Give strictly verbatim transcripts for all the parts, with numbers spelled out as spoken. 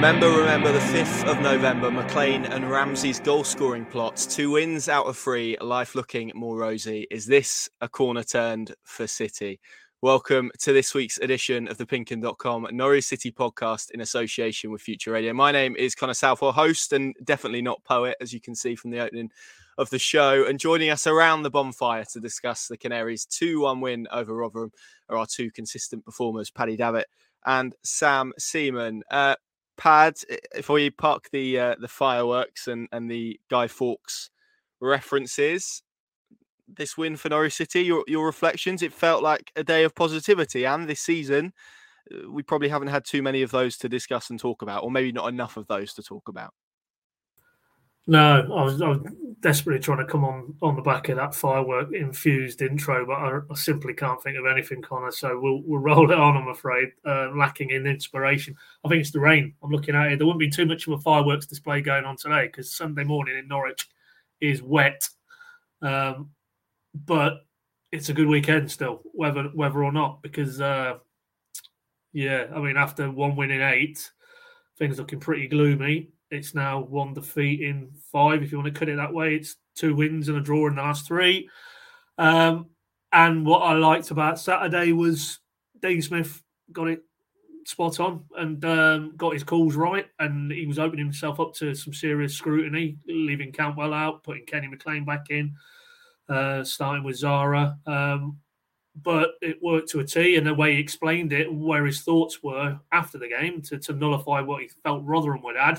Remember, remember the fifth of November, McLean and Ramsey's goal-scoring plots. Two wins out of three, life looking more rosy. Is this a corner turned for City? Welcome to this week's edition of the Pinkun dot com Norwich City podcast in association with Future Radio. My name is Connor Southwell, host and definitely not poet, as you can see from the opening of the show. And joining us around the bonfire to discuss the Canaries' two one win over Rotherham are our two consistent performers, Paddy Davitt and Sam Seaman. Uh, Pad, before you park the uh, the fireworks and, and the Guy Fawkes references, this win for Norwich City, your your reflections, it felt like a day of positivity. And this season, we probably haven't had too many of those to discuss and talk about, or maybe not enough of those to talk about. No, I was, I was desperately trying to come on, on the back of that firework-infused intro, but I, I simply can't think of anything, Connor, so we'll we'll roll it on, I'm afraid, uh, lacking in inspiration. I think it's the rain. I'm looking at it. There wouldn't be too much of a fireworks display going on today because Sunday morning in Norwich is wet, um, but it's a good weekend still, whether whether or not, because, uh, yeah, I mean, after one win in eight, things looking pretty gloomy. It's now one defeat in five, if you want to cut it that way. It's two wins and a draw in the last three. Um, and what I liked about Saturday was Dean Smith got it spot on and um, got his calls right. And he was opening himself up to some serious scrutiny, leaving Cantwell out, putting Kenny McLean back in, uh, starting with Zara. Um, but it worked to a T, and the way he explained it, where his thoughts were after the game to, to nullify what he felt Rotherham would add,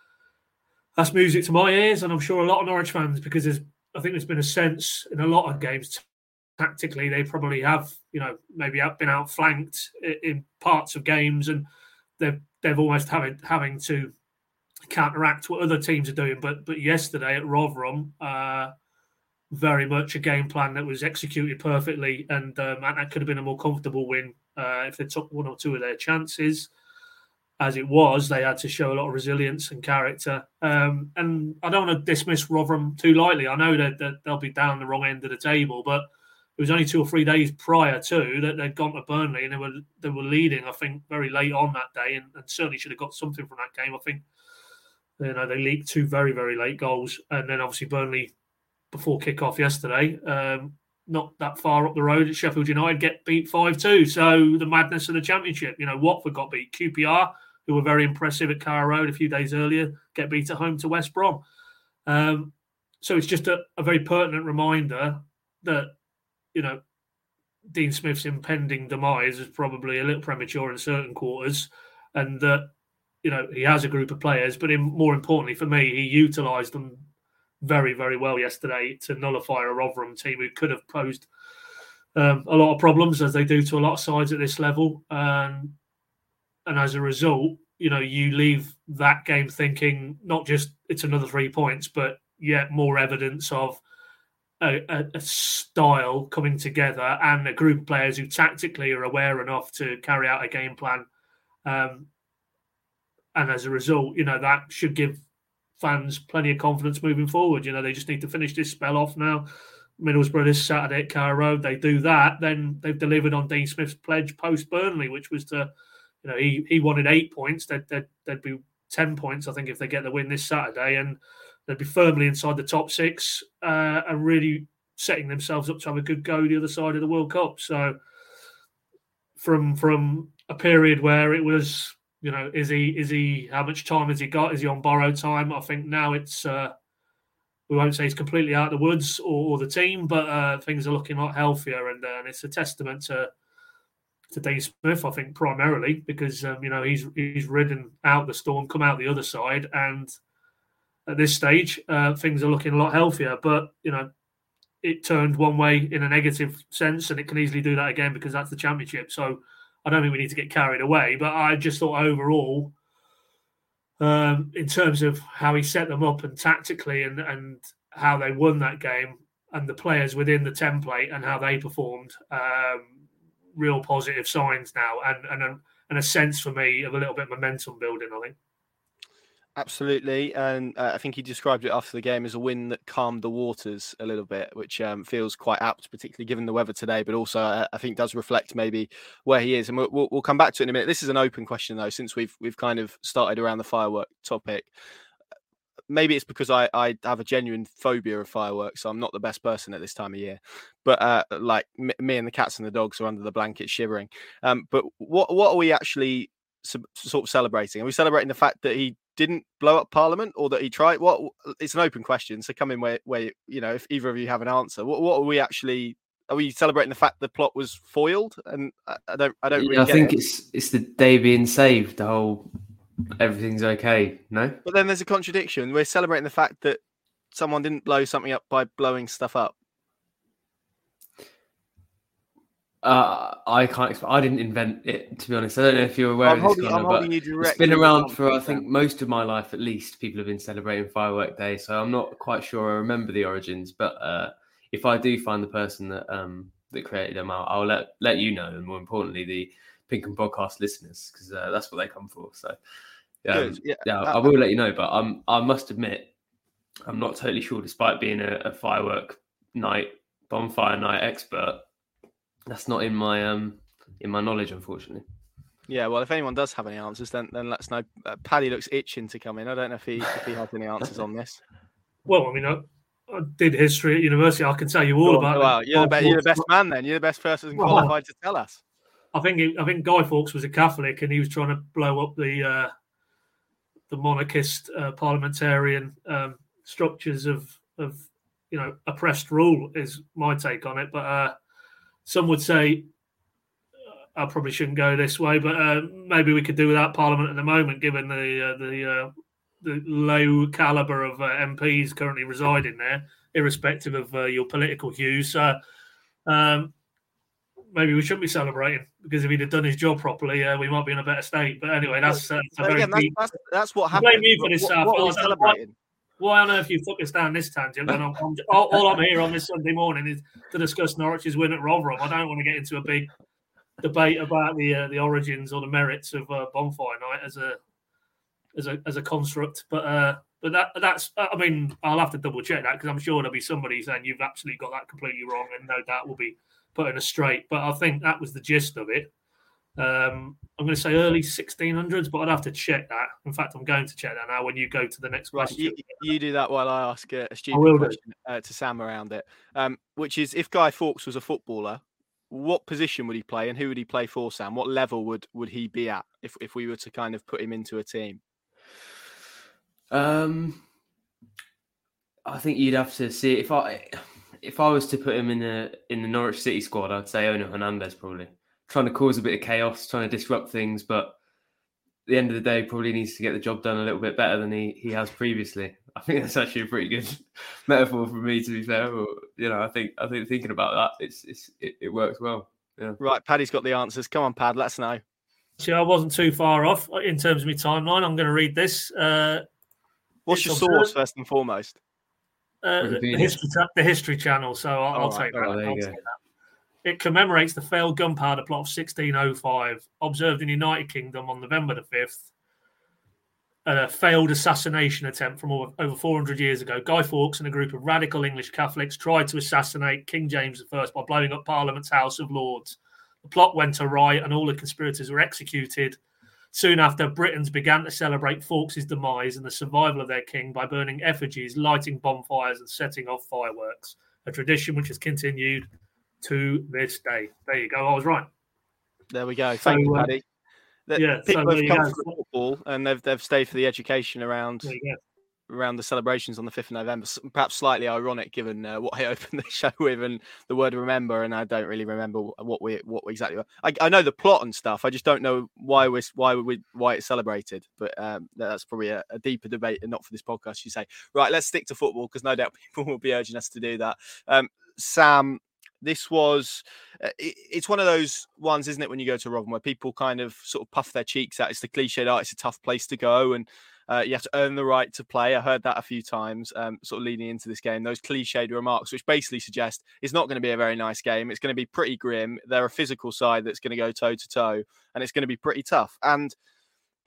that's music to my ears, and I'm sure a lot of Norwich fans, because there's, I think there's been a sense in a lot of games tactically they probably have, you know, maybe been outflanked in parts of games, and they've they've almost having having to counteract what other teams are doing. But but yesterday at Rotherham, uh, very much a game plan that was executed perfectly, and um, that could have been a more comfortable win uh, if they took one or two of their chances. As it was, they had to show a lot of resilience and character. Um, and I don't want to dismiss Rotherham too lightly. I know that, that they'll be down the wrong end of the table, but it was only two or three days prior to that they'd gone to Burnley, and they were they were leading, I think, very late on that day, and, and certainly should have got something from that game. I think, you know, they leaked two very, very late goals. And then obviously Burnley, before kick-off yesterday, um, not that far up the road at Sheffield United, get beat five two. So the madness of the Championship. You know, Watford got beat. Q P R, who were very impressive at Carrow Road a few days earlier, get beat at home to West Brom. Um, so it's just a, a very pertinent reminder that, you know, Dean Smith's impending demise is probably a little premature in certain quarters, and that, you know, he has a group of players, but in, more importantly for me, he utilised them very, very well yesterday to nullify a Rotherham team who could have posed um, a lot of problems, as they do to a lot of sides at this level. Um, And as a result, you know, you leave that game thinking not just it's another three points, but yet more evidence of a, a, a style coming together and a group of players who tactically are aware enough to carry out a game plan. Um, and as a result, you know, that should give fans plenty of confidence moving forward. You know, they just need to finish this spell off now. Middlesbrough this Saturday at Carrow Road, they do that, then they've delivered on Dean Smith's pledge post-Burnley, which was to, you know, he he wanted eight points. They'd, they'd, they'd be ten points, I think, if they get the win this Saturday, and they'd be firmly inside the top six uh, and really setting themselves up to have a good go the other side of the World Cup. So from from a period where it was, you know, is he is he how much time has he got? Is he on borrowed time? I think now it's uh, we won't say he's completely out of the woods or, or the team, but uh, things are looking a lot healthier, and, uh, and it's a testament to. to Dean Smith, I think, primarily because um, you know, he's he's ridden out the storm, come out the other side, and at this stage, uh, things are looking a lot healthier. But you know, it turned one way in a negative sense, and it can easily do that again because that's the Championship. So I don't think we need to get carried away. But I just thought overall, um, in terms of how he set them up and tactically, and and how they won that game, and the players within the template and how they performed. Um, real positive signs now, and and a, and a sense for me of a little bit of momentum building, I think. Absolutely, and uh, I think he described it after the game as a win that calmed the waters a little bit, which um, feels quite apt, particularly given the weather today, but also uh, I think does reflect maybe where he is. And we'll, we'll come back to it in a minute. This is an open question, though, since we've we've kind of started around the firework topic. Maybe it's because I, I have a genuine phobia of fireworks, so I'm not the best person at this time of year. But uh, like m- me and the cats and the dogs are under the blanket shivering. Um, but what what are we actually sort of celebrating? Are we celebrating the fact that he didn't blow up Parliament, or that he tried? What? It's an open question, so come in where where you know if either of you have an answer. What what are we actually? Are we celebrating the fact the plot was foiled? And I, I don't I don't. Yeah, really I get think it. it's it's the day being saved. The whole everything's okay. No, but then there's a contradiction. We're celebrating the fact that someone didn't blow something up by blowing stuff up. Uh, I can't. I didn't invent it, to be honest. I don't know if you're aware I'm of holding, this, I'm Connor, holding you but it's directly. been around for, I think, most of my life at least. People have been celebrating Firework Day, so I'm not quite sure I remember the origins. But uh, if I do find the person that um, that created them, I'll, I'll let let you know, and more importantly, the Pink and Podcast listeners, because uh, that's what they come for. So, um, yeah, yeah, uh, I will let you know. But I'm, I must admit, I'm not totally sure, despite being a, a firework night, bonfire night expert. That's not in my um in my knowledge, unfortunately. Yeah, well, if anyone does have any answers, then then let us know. Uh, Paddy looks itching to come in. I don't know if he if he has any answers on this. Well, I mean, I, I did history at university. I can tell you all Go about. On, well, you're the, be- you're the best man. Then you're the best person well, qualified to tell us. I think he, I think Guy Fawkes was a Catholic, and he was trying to blow up the uh, the monarchist uh, parliamentarian um, structures of of you know oppressed rule. Is my take on it. But uh, some would say I probably shouldn't go this way, but uh, maybe we could do without Parliament at the moment, given the uh, the uh, the low calibre of uh, M Ps currently residing there, irrespective of uh, your political views. So um, maybe we shouldn't be celebrating, because if he'd have done his job properly, uh, we might be in a better state. But anyway, that's, uh, that's a very again, that's, deep. that's, that's what happened. Blame you for this. What, uh, what are we celebrating? Why on earth you took us down this tangent? When I'm, I'm, all, all I'm here on this Sunday morning is to discuss Norwich's win at Rotherham. I don't want to get into a big debate about the uh, the origins or the merits of uh, bonfire night as a as a as a construct, but uh, but that that's I mean I'll have to double check that, because I'm sure there'll be somebody saying you've absolutely got that completely wrong, and no doubt will be putting us straight. But I think that was the gist of it. Um, I'm going to say early sixteen hundreds, but I'd have to check that. In fact, I'm going to check that now when you go to the next Right, question. you, you do that while I ask a, a stupid question uh, to Sam around it, um, which is, if Guy Fawkes was a footballer, what position would he play, and who would he play for, Sam? What level would, would he be at if, if we were to kind of put him into a team? Um, I think you'd have to see if I if I was to put him in the in the Norwich City squad, I'd say Ono Hernandez, probably trying to cause a bit of chaos, trying to disrupt things, but at the end of the day, probably needs to get the job done a little bit better than he, he has previously. I think that's actually a pretty good metaphor for me, to be fair. But, you know, I think I think thinking about that, it's, it's it, it works well. Yeah. Right, Paddy's got the answers. Come on, Pad, let us know. See, I wasn't too far off in terms of my timeline. I'm going to read this. Uh, What's your source, first and foremost? Uh, the, history tra- the History Channel, so I'll, I'll right. take that. Oh, I'll take that. It commemorates the failed gunpowder plot of sixteen oh five, observed in the United Kingdom on November the fifth. A failed assassination attempt from over, over four hundred years ago. Guy Fawkes and a group of radical English Catholics tried to assassinate King James the First by blowing up Parliament's House of Lords. The plot went awry and all the conspirators were executed. Soon after, Britons began to celebrate Fawkes' demise and the survival of their king by burning effigies, lighting bonfires and setting off fireworks, a tradition which has continued to this day. There you go. I was right. There we go. Thank so, you, Paddy. Uh, yeah, people so have come for the football, and they've they've stayed for the education around around the celebrations on the fifth of November. Perhaps slightly ironic, given uh, what I opened the show with and the word "remember," and I don't really remember what we what we exactly. I, I know the plot and stuff. I just don't know why we why we why it's celebrated. But um, that's probably a, a deeper debate, and not for this podcast. You say, right? Let's stick to football, because no doubt people will be urging us to do that. Um, Sam. This was, uh, it, it's one of those ones, isn't it, when you go to Rotherham, where people kind of sort of puff their cheeks out. It's the cliche that it's a tough place to go, and uh, you have to earn the right to play. I heard that a few times, um, sort of leading into this game, those cliched remarks, which basically suggest it's not going to be a very nice game. It's going to be pretty grim. They're a physical side that's going to go toe to toe, and it's going to be pretty tough. And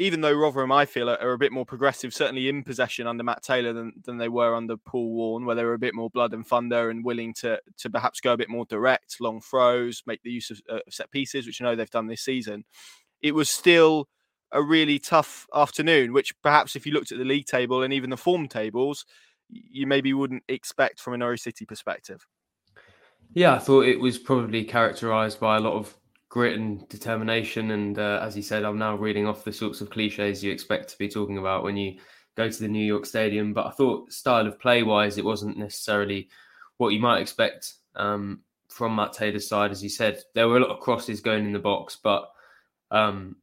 even though Rotherham, I feel, are, are a bit more progressive, certainly in possession under Matt Taylor than, than they were under Paul Warne, where they were a bit more blood and thunder and willing to to perhaps go a bit more direct, long throws, make the use of uh, set pieces, which I know they've done this season. It was still a really tough afternoon, which perhaps if you looked at the league table and even the form tables, you maybe wouldn't expect from a Norwich City perspective. Yeah, I thought it was probably characterised by a lot of grit and determination. And uh, as you said, I'm now reading off the sorts of cliches you expect to be talking about when you go to the New York Stadium. But I thought style of play-wise, it wasn't necessarily what you might expect um, from Matt Taylor's side. As you said, there were a lot of crosses going in the box, but um,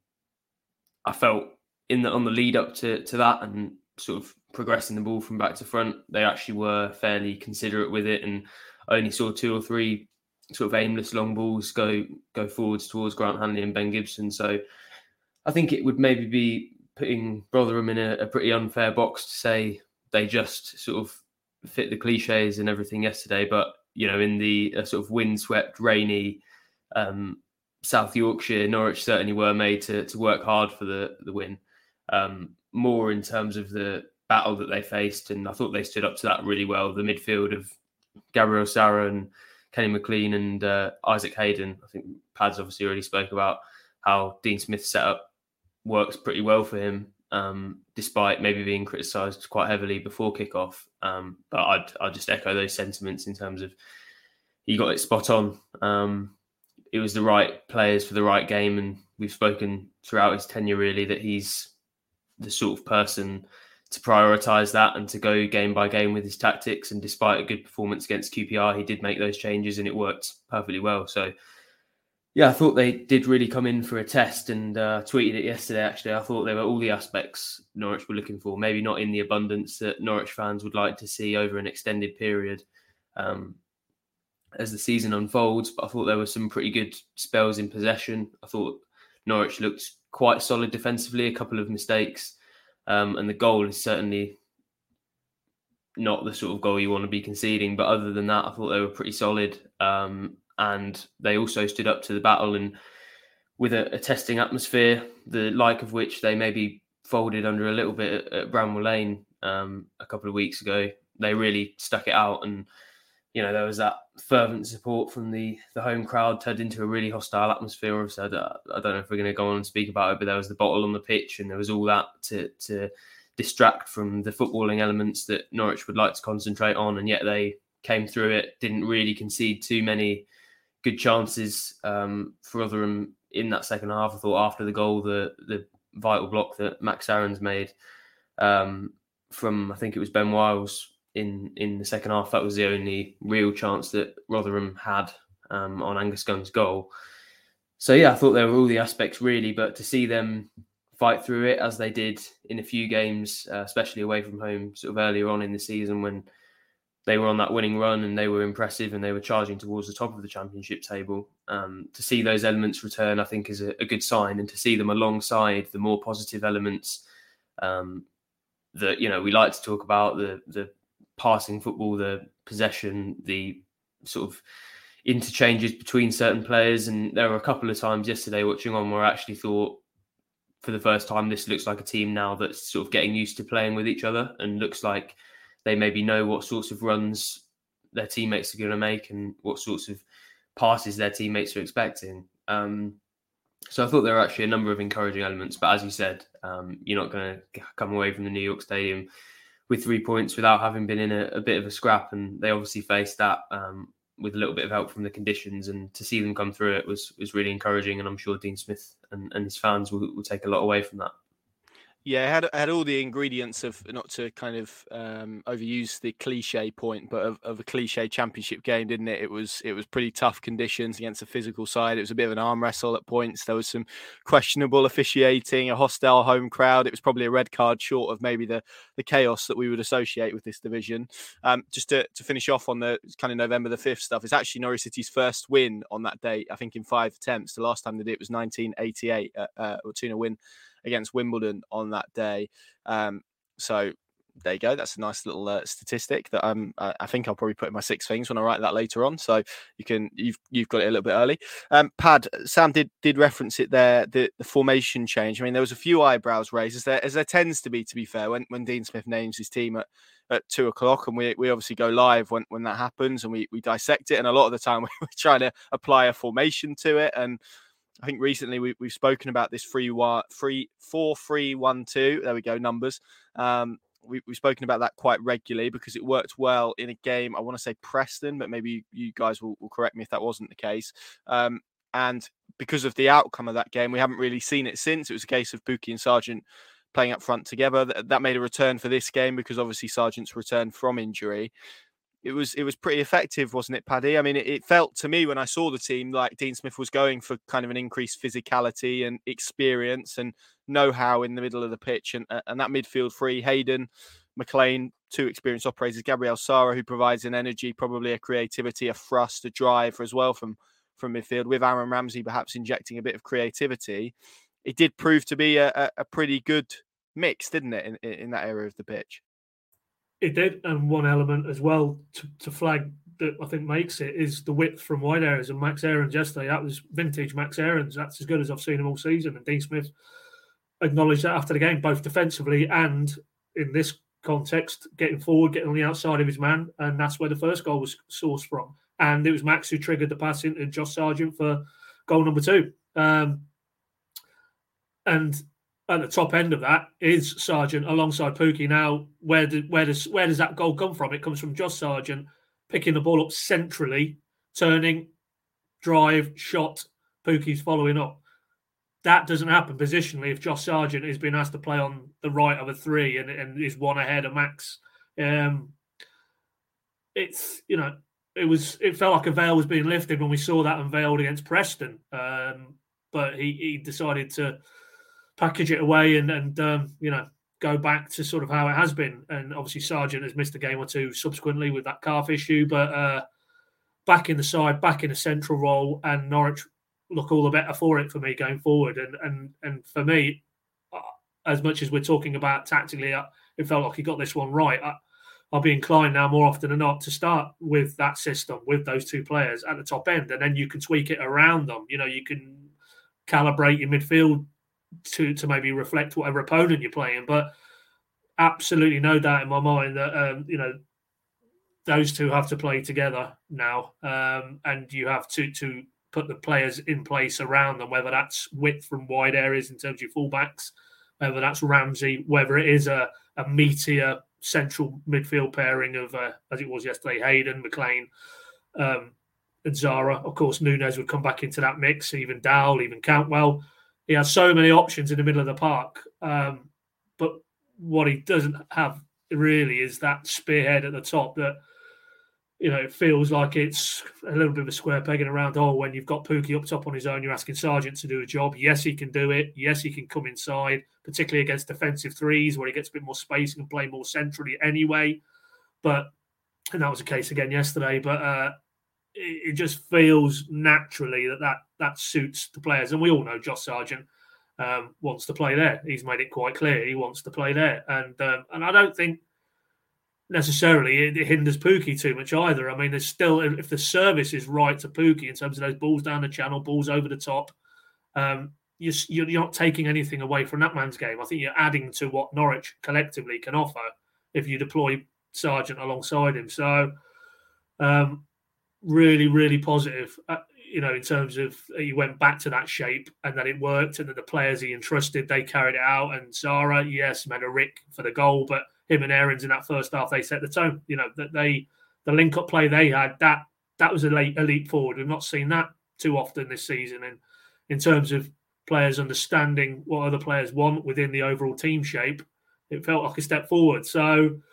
I felt in the on the lead up to, to that and sort of progressing the ball from back to front, they actually were fairly considerate with it and only saw two or three sort of aimless long balls go go forwards towards Grant Hanley and Ben Gibson. So I think it would maybe be putting Rotherham in a, a pretty unfair box to say they just sort of fit the cliches and everything yesterday. But, you know, in the uh, sort of windswept, rainy um, South Yorkshire, Norwich certainly were made to to work hard for the, the win. Um, more in terms of the battle that they faced, and I thought they stood up to that really well. The midfield of Gabriel Sara and Kenny McLean and uh, Isaac Hayden. I think Pads obviously already spoke about how Dean Smith's setup works pretty well for him, um, despite maybe being criticised quite heavily before kickoff. Um, but I'd, I'd just echo those sentiments in terms of he got it spot on. Um, it was the right players for the right game, and we've spoken throughout his tenure really that he's the sort of person to prioritise that and to go game by game with his tactics. And despite a good performance against Q P R, he did make those changes and it worked perfectly well. So, yeah, I thought they did really come in for a test, and uh, tweeted it yesterday, actually. I thought there were all the aspects Norwich were looking for, maybe not in the abundance that Norwich fans would like to see over an extended period um, as the season unfolds. But I thought there were some pretty good spells in possession. I thought Norwich looked quite solid defensively, a couple of mistakes. Um, and the goal is certainly not the sort of goal you want to be conceding. But other than that, I thought they were pretty solid. Um, and they also stood up to the battle, and with a, a testing atmosphere, the like of which they maybe folded under a little bit at, at Bramwell Lane um, a couple of weeks ago. They really stuck it out. And, you know, there was that fervent support from the, the home crowd, turned into a really hostile atmosphere. Obviously, I don't, I don't know if we're going to go on and speak about it, but there was the bottle on the pitch and there was all that to, to distract from the footballing elements that Norwich would like to concentrate on. And yet they came through it, didn't really concede too many good chances um, for Rotherham in that second half. I thought after the goal, the the vital block that Max Aarons made um, from, I think it was Ben Wiles, in in the second half, that was the only real chance that Rotherham had um, on Angus Gunn's goal. So yeah, I thought there were all the aspects really, but to see them fight through it as they did in a few games, uh, especially away from home, sort of earlier on in the season when they were on that winning run and they were impressive and they were charging towards the top of the championship table. Um, to see those elements return, I think, is a, a good sign, and to see them alongside the more positive elements um, that, you know, we like to talk about, the the passing football, the possession, the sort of interchanges between certain players. And there were a couple of times yesterday watching on where I actually thought, for the first time, this looks like a team now that's sort of getting used to playing with each other and looks like they maybe know what sorts of runs their teammates are going to make and what sorts of passes their teammates are expecting. Um, so I thought there were actually a number of encouraging elements. But as you said, um, you're not going to come away from the New York Stadium with three points without having been in a, a bit of a scrap. And they obviously faced that um, with a little bit of help from the conditions. And to see them come through it was was really encouraging. And I'm sure Dean Smith and, and his fans will, will take a lot away from that. Yeah, it had, had all the ingredients of, not to kind of um, overuse the cliche point, but of, of a cliche championship game, didn't it? It was it was pretty tough conditions against a physical side. It was a bit of an arm wrestle at points. There was some questionable officiating, a hostile home crowd. It was probably a red card short of maybe the, the chaos that we would associate with this division. Um, just to, to finish off on the kind of November the fifth stuff, it's actually Norwich City's first win on that date, I think in five attempts. The last time they did it was nineteen eighty-eight, uh, uh, or two nil win against Wimbledon on that day. Um, so there you go. That's a nice little uh, statistic that um, I, I think I'll probably put in my six things when I write that later on. So you can you've you've got it a little bit early. Um, Pad, Sam did did reference it there. The, the formation change. I mean, there was a few eyebrows raised, as there as there tends to be. To be fair, when when Dean Smith names his team at, at two o'clock, and we we obviously go live when, when that happens, and we we dissect it. And a lot of the time we're trying to apply a formation to it. And I think recently we we've spoken about this three one three four three one two. There we go, numbers. Um, We, we've spoken about that quite regularly because it worked well in a game. I want to say Preston, but maybe you, you guys will, will correct me if that wasn't the case. Um, and because of the outcome of that game, we haven't really seen it since. It was a case of Pukki and Sargent playing up front together. That, that made a return for this game because obviously Sargent's returned from injury. It was it was pretty effective, wasn't it, Paddy? I mean, it, it felt to me when I saw the team like Dean Smith was going for kind of an increased physicality and experience and know-how in the middle of the pitch. And, and that midfield three, Hayden, McLean, two experienced operators, Gabriel Sara, who provides an energy, probably a creativity, a thrust, a drive as well from, from midfield, with Aaron Ramsey perhaps injecting a bit of creativity. It did prove to be a, a, a pretty good mix, didn't it, in, in that area of the pitch? It did, and one element as well to, to flag that I think makes it is the width from wide areas. And Max Aarons yesterday, that was vintage Max Aarons. That's as good as I've seen him all season. And Dean Smith acknowledged that after the game, both defensively and in this context, getting forward, getting on the outside of his man. And that's where the first goal was sourced from. And it was Max who triggered the pass into Josh Sargent for goal number two. Um, and at the top end of that is Sargent alongside Pukki. Now, where, do, where does where does that goal come from? It comes from Josh Sargent picking the ball up centrally, turning, drive, shot. Pukki's following up. That doesn't happen positionally if Josh Sargent is being asked to play on the right of a three and, and is one ahead of Max. Um, it's, you know, it was it felt like a veil was being lifted when we saw that unveiled against Preston. Um, but he, he decided to package it away and, and um, you know, go back to sort of how it has been. And obviously Sargent has missed a game or two subsequently with that calf issue, but uh, back in the side, back in a central role, and Norwich look all the better for it for me going forward. And and and for me, as much as we're talking about tactically, it felt like he got this one right. I, I'll be inclined now more often than not to start with that system, with those two players at the top end, and then you can tweak it around them. You know, you can calibrate your midfield to to maybe reflect whatever opponent you're playing. But absolutely no doubt in my mind that um, you know, those two have to play together now, um, and you have to to put the players in place around them, whether that's width from wide areas in terms of your fullbacks, whether that's Ramsey, whether it is a, a meatier central midfield pairing of, uh, as it was yesterday, Hayden, McLean, um, and Zara. Of course, Nunes would come back into that mix, even Dowell, even Cantwell. He has so many options in the middle of the park. Um, but what he doesn't have really is that spearhead at the top that, you know, it feels like it's a little bit of a square peg in a round hole when you've got Pukki up top on his own. You're asking Sargent to do a job. Yes, he can do it. Yes, he can come inside, particularly against defensive threes where he gets a bit more space and can play more centrally anyway. But, and that was the case again yesterday, but uh, it, it just feels naturally that, that that suits the players. And we all know Josh Sargent um, wants to play there. He's made it quite clear he wants to play there. And um, and I don't think necessarily it hinders Pukki too much either. I mean, there's still, if the service is right to Pukki in terms of those balls down the channel, balls over the top, um, you're, you're not taking anything away from that man's game. I think you're adding to what Norwich collectively can offer if you deploy Sargent alongside him. So, um, really, really positive, uh, you know, in terms of he went back to that shape and that it worked, and that the players he entrusted, they carried it out. And Zara, yes, made a rick for the goal, but him and Aarons in that first half, they set the tone. You know, that they, the link-up play they had, that that was a, late, a leap forward. We've not seen that too often this season. And in terms of players understanding what other players want within the overall team shape, it felt like a step forward. So,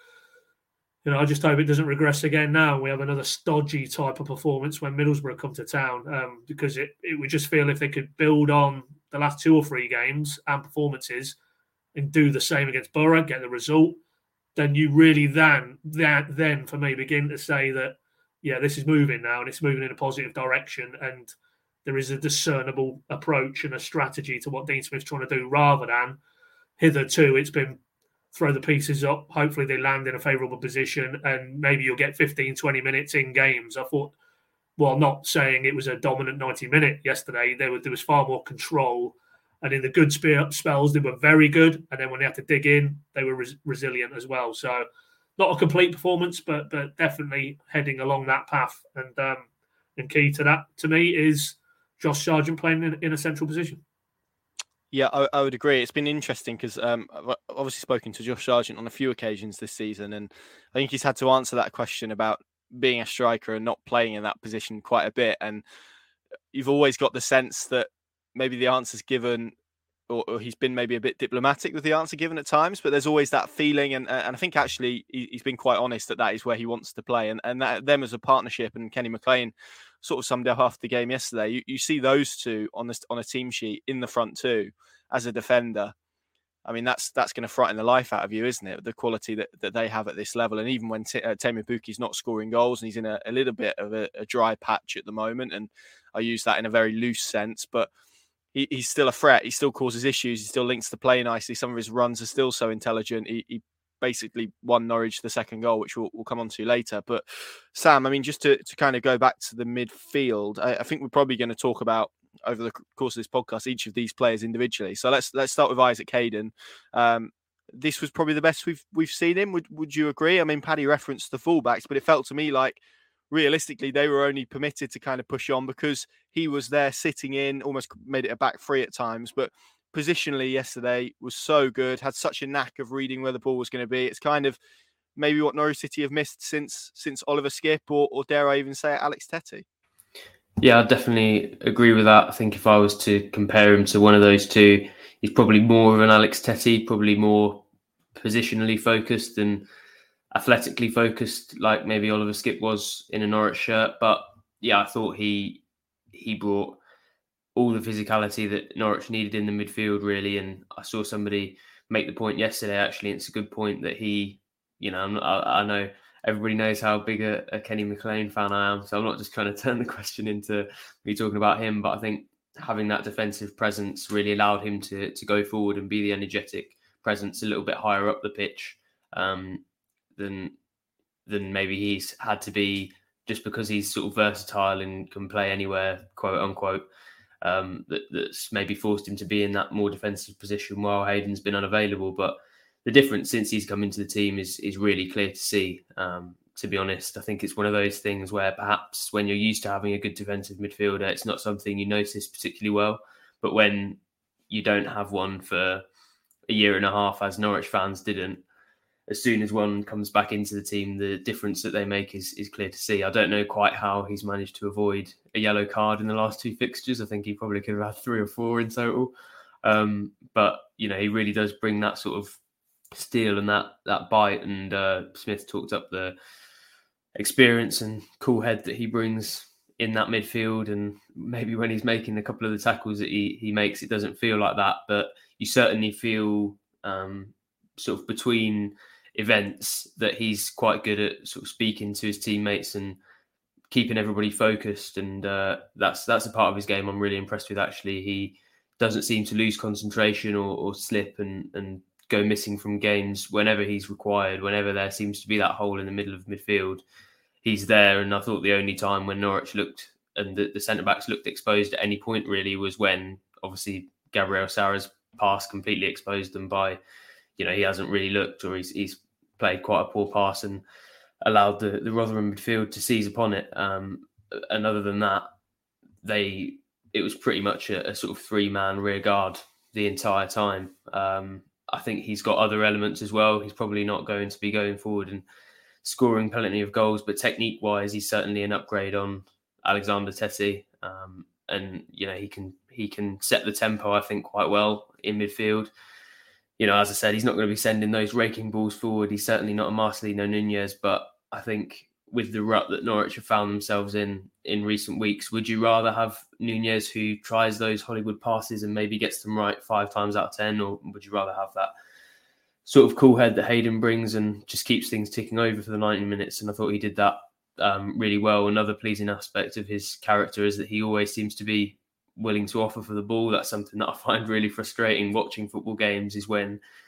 you know, I just hope it doesn't regress again now. We have another stodgy type of performance when Middlesbrough come to town, um, because it, it would just feel if they could build on the last two or three games and performances and do the same against Borough, get the result, then you really then, that, then for me, begin to say that, yeah, this is moving now and it's moving in a positive direction, and there is a discernible approach and a strategy to what Dean Smith's trying to do, rather than hitherto it's been throw the pieces up. Hopefully they land in a favourable position and maybe you'll get fifteen, twenty minutes in games. I thought, well, not saying it was a dominant ninety minute yesterday. There was, there was far more control. And in the good spells, they were very good. And then when they had to dig in, they were res- resilient as well. So not a complete performance, but but definitely heading along that path. And um, and key to that, to me, is Josh Sargent playing in, in a central position. Yeah, I, I would agree. It's been interesting because um, I've obviously spoken to Josh Sargent on a few occasions this season. And I think he's had to answer that question about being a striker and not playing in that position quite a bit. And you've always got the sense that maybe the answer's given, or, or he's been maybe a bit diplomatic with the answer given at times, but there's always that feeling. And and I think actually he, he's been quite honest that that is where he wants to play. And, and that them as a partnership, and Kenny McLean sort of summed up after the game yesterday, you, you see those two on this on a team sheet in the front two as a defender. I mean, that's that's going to frighten the life out of you, isn't it? The quality that, that they have at this level. And even when T- uh, Teemu Pukki's not scoring goals and he's in a, a little bit of a, a dry patch at the moment, and I use that in a very loose sense, but he, he's still a threat. He still causes issues. He still links the play nicely. Some of his runs are still so intelligent. He, he basically won Norwich the second goal, which we'll, we'll come on to later. But Sam, I mean, just to, to kind of go back to the midfield, I, I think we're probably going to talk about over the course of this podcast each of these players individually. So let's let's start with Isaac Hayden. Um, this was probably the best we've we've seen him. Would would you agree? I mean, Paddy referenced the fullbacks, but it felt to me like realistically they were only permitted to kind of push on because he was there sitting in, almost made it a back three at times. But positionally yesterday was so good, had such a knack of reading where the ball was going to be. It's kind of maybe what Norwich City have missed since since Oliver Skipp, or, or dare I even say it, Alex Tettey. Yeah, I definitely agree with that. I think if I was to compare him to one of those two, he's probably more of an Alex Tettey, probably more positionally focused than athletically focused, like maybe Oliver Skipp was in a Norwich shirt. But yeah, I thought he he brought all the physicality that Norwich needed in the midfield, really. And I saw somebody make the point yesterday, actually, and it's a good point that he, you know, I'm not, I, I know everybody knows how big a, a Kenny McLean fan I am, so I'm not just trying to turn the question into me talking about him, but I think having that defensive presence really allowed him to to go forward and be the energetic presence a little bit higher up the pitch um, than than maybe he's had to be, just because he's sort of versatile and can play anywhere, quote unquote. Um, that, that's maybe forced him to be in that more defensive position while Hayden's been unavailable. But the difference since he's come into the team is is really clear to see. Um, to be honest, I think it's one of those things where perhaps when you're used to having a good defensive midfielder, it's not something you notice particularly well. But when you don't have one for a year and a half, as Norwich fans didn't, as soon as one comes back into the team, the difference that they make is is clear to see. I don't know quite how he's managed to avoid a yellow card in the last two fixtures. I think he probably could have had three or four in total. Um, but, you know, he really does bring that sort of steel and that that bite. And uh, Smith talked up the experience and cool head that he brings in that midfield. And maybe when he's making a couple of the tackles that he, he makes, it doesn't feel like that. But you certainly feel um, sort of between events that he's quite good at sort of speaking to his teammates and keeping everybody focused, and uh, that's that's a part of his game I'm really impressed with. Actually, he doesn't seem to lose concentration or, or slip and and go missing from games whenever he's required. Whenever there seems to be that hole in the middle of midfield, he's there. And I thought the only time when Norwich looked and the, the centre backs looked exposed at any point really was when obviously Gabriel Sara's pass completely exposed them by, you know, he hasn't really looked, or he's he's played quite a poor pass and allowed the, the Rotherham midfield to seize upon it. Um, and other than that, they it was pretty much a, a sort of three-man rear guard the entire time. Um, I think he's got other elements as well. He's probably not going to be going forward and scoring plenty of goals, but technique-wise, he's certainly an upgrade on Alexander Tettey. Um, and, you know, he can he can set the tempo, I think, quite well in midfield. You know, as I said, he's not going to be sending those raking balls forward. He's certainly not a Marcelino Nunez, but I think with the rut that Norwich have found themselves in in recent weeks, would you rather have Nunez who tries those Hollywood passes and maybe gets them right five times out of ten, or would you rather have that sort of cool head that Hayden brings and just keeps things ticking over for the ninety minutes? And I thought he did that um, really well. Another pleasing aspect of his character is that he always seems to be willing to offer for the ball. That's something that I find really frustrating watching football games, is when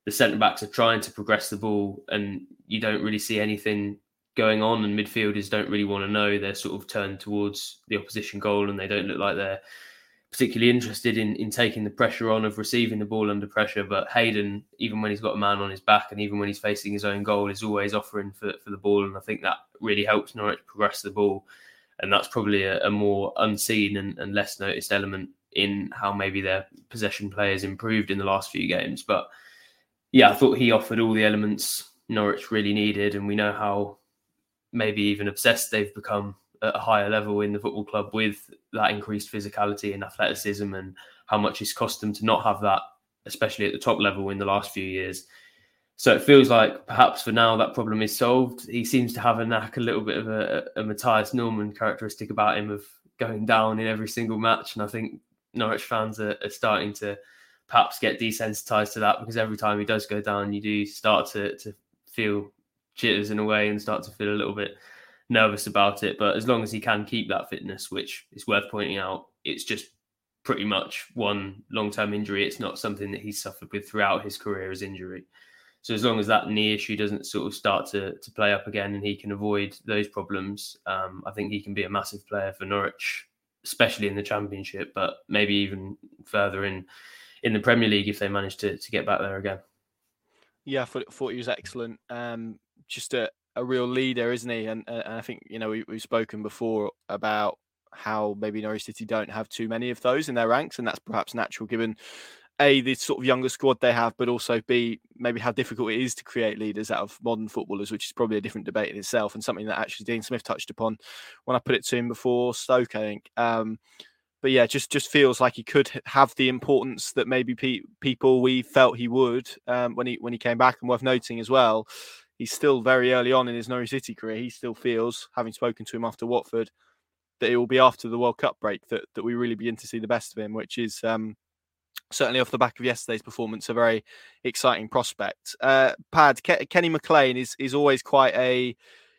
the centre-backs are trying to progress the ball and you don't really see anything going on, and midfielders don't really want to know. They're sort of turned towards the opposition goal and they don't look like they're particularly interested in, in taking the pressure on of receiving the ball under pressure. But Hayden, even when he's got a man on his back and even when he's facing his own goal, is always offering for, for the ball. And I think that really helps Norwich progress the ball. And that's probably a, a more unseen and, and less noticed element in how maybe their possession play has improved in the last few games. But yeah, I thought he offered all the elements Norwich really needed. And we know how maybe even obsessed they've become at a higher level in the football club with that increased physicality and athleticism, and how much it's cost them to not have that, especially at the top level in the last few years. So it feels like perhaps for now that problem is solved. He seems to have a knack, a little bit of a, a Matthias Norman characteristic about him of going down in every single match. And I think Norwich fans are, are starting to perhaps get desensitized to that, because every time he does go down, you do start to, to feel jitters in a way and start to feel a little bit nervous about it. But as long as he can keep that fitness, which is worth pointing out, it's just pretty much one long-term injury. It's not something that he's suffered with throughout his career as injury. So as long as that knee issue doesn't sort of start to, to play up again and he can avoid those problems, um, I think he can be a massive player for Norwich, especially in the Championship, but maybe even further in in the Premier League if they manage to, to get back there again. Yeah, I thought, thought he was excellent. Um, just a, a real leader, isn't he? And, and I think, you know, we, we've spoken before about how maybe Norwich City don't have too many of those in their ranks, and that's perhaps natural given A, the sort of younger squad they have, but also B, maybe how difficult it is to create leaders out of modern footballers, which is probably a different debate in itself, and something that actually Dean Smith touched upon when I put it to him before Stoke, I think. Um, but yeah, just just feels like he could have the importance that maybe pe- people we felt he would um, when he when he came back. And worth noting as well, he's still very early on in his Norwich City career. He still feels, having spoken to him after Watford, that it will be after the World Cup break that that we really begin to see the best of him, which is um, certainly off the back of yesterday's performance, a very exciting prospect. Uh, Pad, Ke- Kenny McLean is is always quite a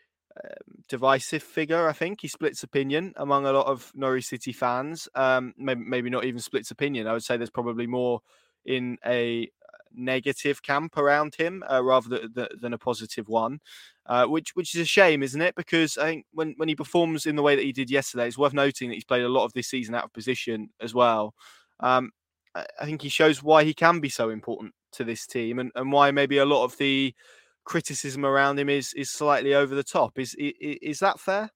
um, divisive figure, I think. He splits opinion among a lot of Norwich City fans. Um, maybe, maybe not even splits opinion. I would say there's probably more in a negative camp around him uh, rather than, than a positive one, uh, which which is a shame, isn't it? Because I think when, when he performs in the way that he did yesterday, it's worth noting that he's played a lot of this season out of position as well. Um, I think he shows why he can be so important to this team, and, and why maybe a lot of the criticism around him is is slightly over the top. Is is, is that fair?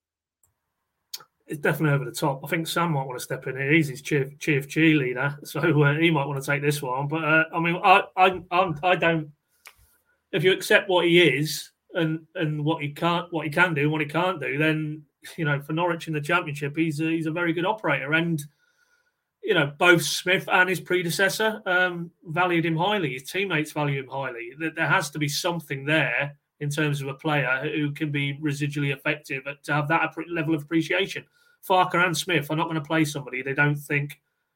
It's definitely over the top. I think Sam might want to step in here. He's his chief chief cheerleader, so uh, he might want to take this one. But uh, I mean, I I I'm, I don't. If you accept what he is and and what he can't, what he can do, and what he can't do, then you know, for Norwich in the Championship, he's a, he's a very good operator. And you know, both Smith and his predecessor um, valued him highly. His teammates value him highly. There has to be something there in terms of a player who can be residually effective at, to have that level of appreciation. Farke and Smith are not going to play somebody they don't think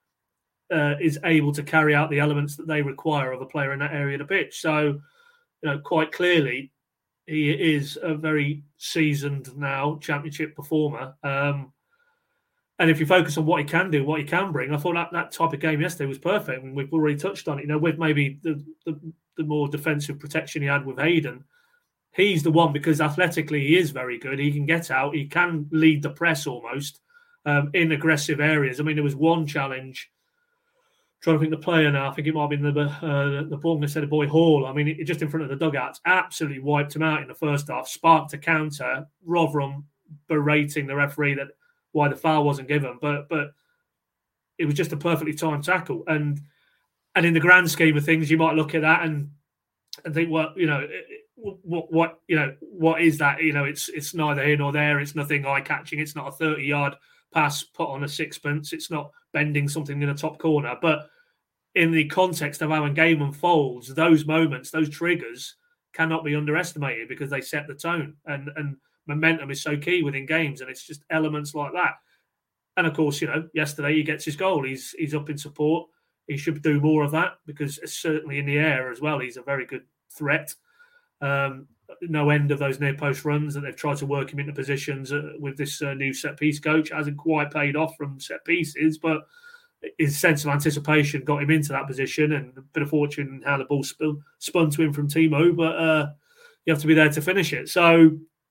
uh, is able to carry out the elements that they require of a player in that area of the pitch. So, you know, quite clearly, he is a very seasoned now Championship performer. Um, And if you focus on what he can do, what he can bring, I thought that, that type of game yesterday was perfect. And we've already touched on it. You know, with maybe the, the, the more defensive protection he had with Hayden, he's the one because athletically he is very good. He can get out. He can lead the press almost um, in aggressive areas. I mean, there was one challenge. I'm trying to think the player now. I think it might have been the uh, the Bournemouth set of boy Hall. I mean, it, just in front of the dugouts, absolutely wiped him out in the first half. Sparked a counter. Rotherham berating the referee that why the foul wasn't given, but but it was just a perfectly timed tackle. And and in the grand scheme of things, you might look at that and and think, well, you know, what what you know, what is that? You know, it's it's neither here nor there. It's nothing eye catching. It's not a thirty-yard pass put on a sixpence. It's not bending something in a top corner. But in the context of how a game unfolds, those moments, those triggers cannot be underestimated because they set the tone. And and momentum is so key within games, and it's just elements like that. And of course, you know, yesterday he gets his goal. He's he's up in support. He should do more of that because certainly in the air as well, he's a very good threat. Um, no end of those near post runs that they've tried to work him into positions uh, with this uh, new set piece coach. It hasn't quite paid off from set pieces, but his sense of anticipation got him into that position, and a bit of fortune in how the ball spun, spun to him from Timo, but uh, you have to be there to finish it. So,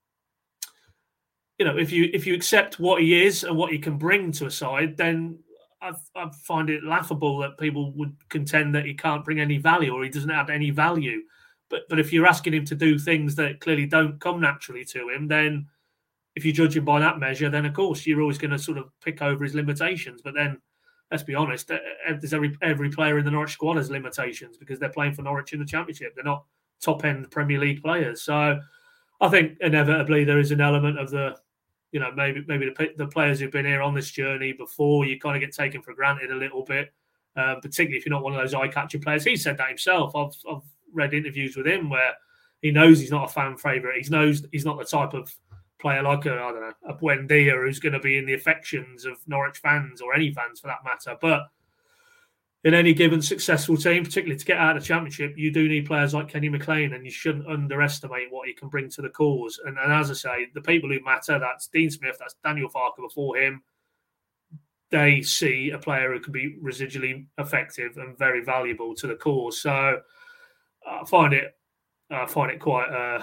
you know, if you if you accept what he is and what he can bring to a side, then I, I find it laughable that people would contend that he can't bring any value or he doesn't add any value. But but if you're asking him to do things that clearly don't come naturally to him, then if you judge him by that measure, then of course you're always going to sort of pick over his limitations. But then, let's be honest, there's every every player in the Norwich squad has limitations because they're playing for Norwich in the Championship. They're not top end Premier League players. So I think inevitably there is an element of the, you know, maybe maybe the, the players who've been here on this journey before, you kind of get taken for granted a little bit, uh, particularly if you're not one of those eye-catching players. He said that himself. I've, I've read interviews with him where he knows he's not a fan favourite. He knows he's not the type of player like a, I don't know, a Buendia who's going to be in the affections of Norwich fans or any fans for that matter. But in any given successful team, particularly to get out of the Championship, you do need players like Kenny McLean, and you shouldn't underestimate what he can bring to the cause. And, and as I say, the people who matter, that's Dean Smith, that's Daniel Farke before him. They see a player who can be residually effective and very valuable to the cause. So I find it, I find it quite uh,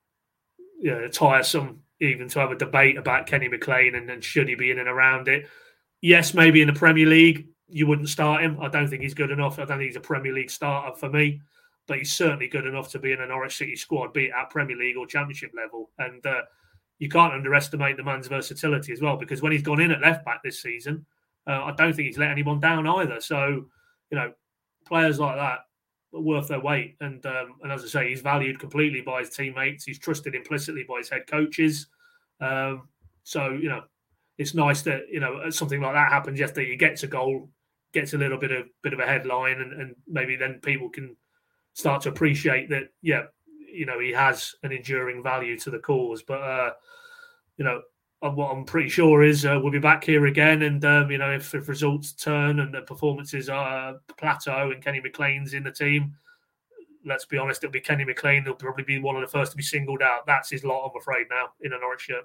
you know, tiresome even to have a debate about Kenny McLean and, and should he be in and around it. Yes, maybe in the Premier League, you wouldn't start him. I don't think he's good enough. I don't think he's a Premier League starter for me, but he's certainly good enough to be in a Norwich City squad, be it at Premier League or Championship level. And uh, you can't underestimate the man's versatility as well, because when he's gone in at left back this season, uh, I don't think he's let anyone down either. So, you know, players like that are worth their weight. And um, and as I say, he's valued completely by his teammates. He's trusted implicitly by his head coaches. Um, so, you know, it's nice that, you know, something like that happens yesterday. He gets a goal, gets a little bit of bit of a headline, and, and maybe then people can start to appreciate that, yeah, you know, he has an enduring value to the cause. But, uh, you know, what I'm pretty sure is uh, we'll be back here again. And, um, you know, if, if results turn and the performances are plateau and Kenny McLean's in the team, let's be honest, it'll be Kenny McLean. He'll probably be one of the first to be singled out. That's his lot, I'm afraid, now in a Norwich shirt.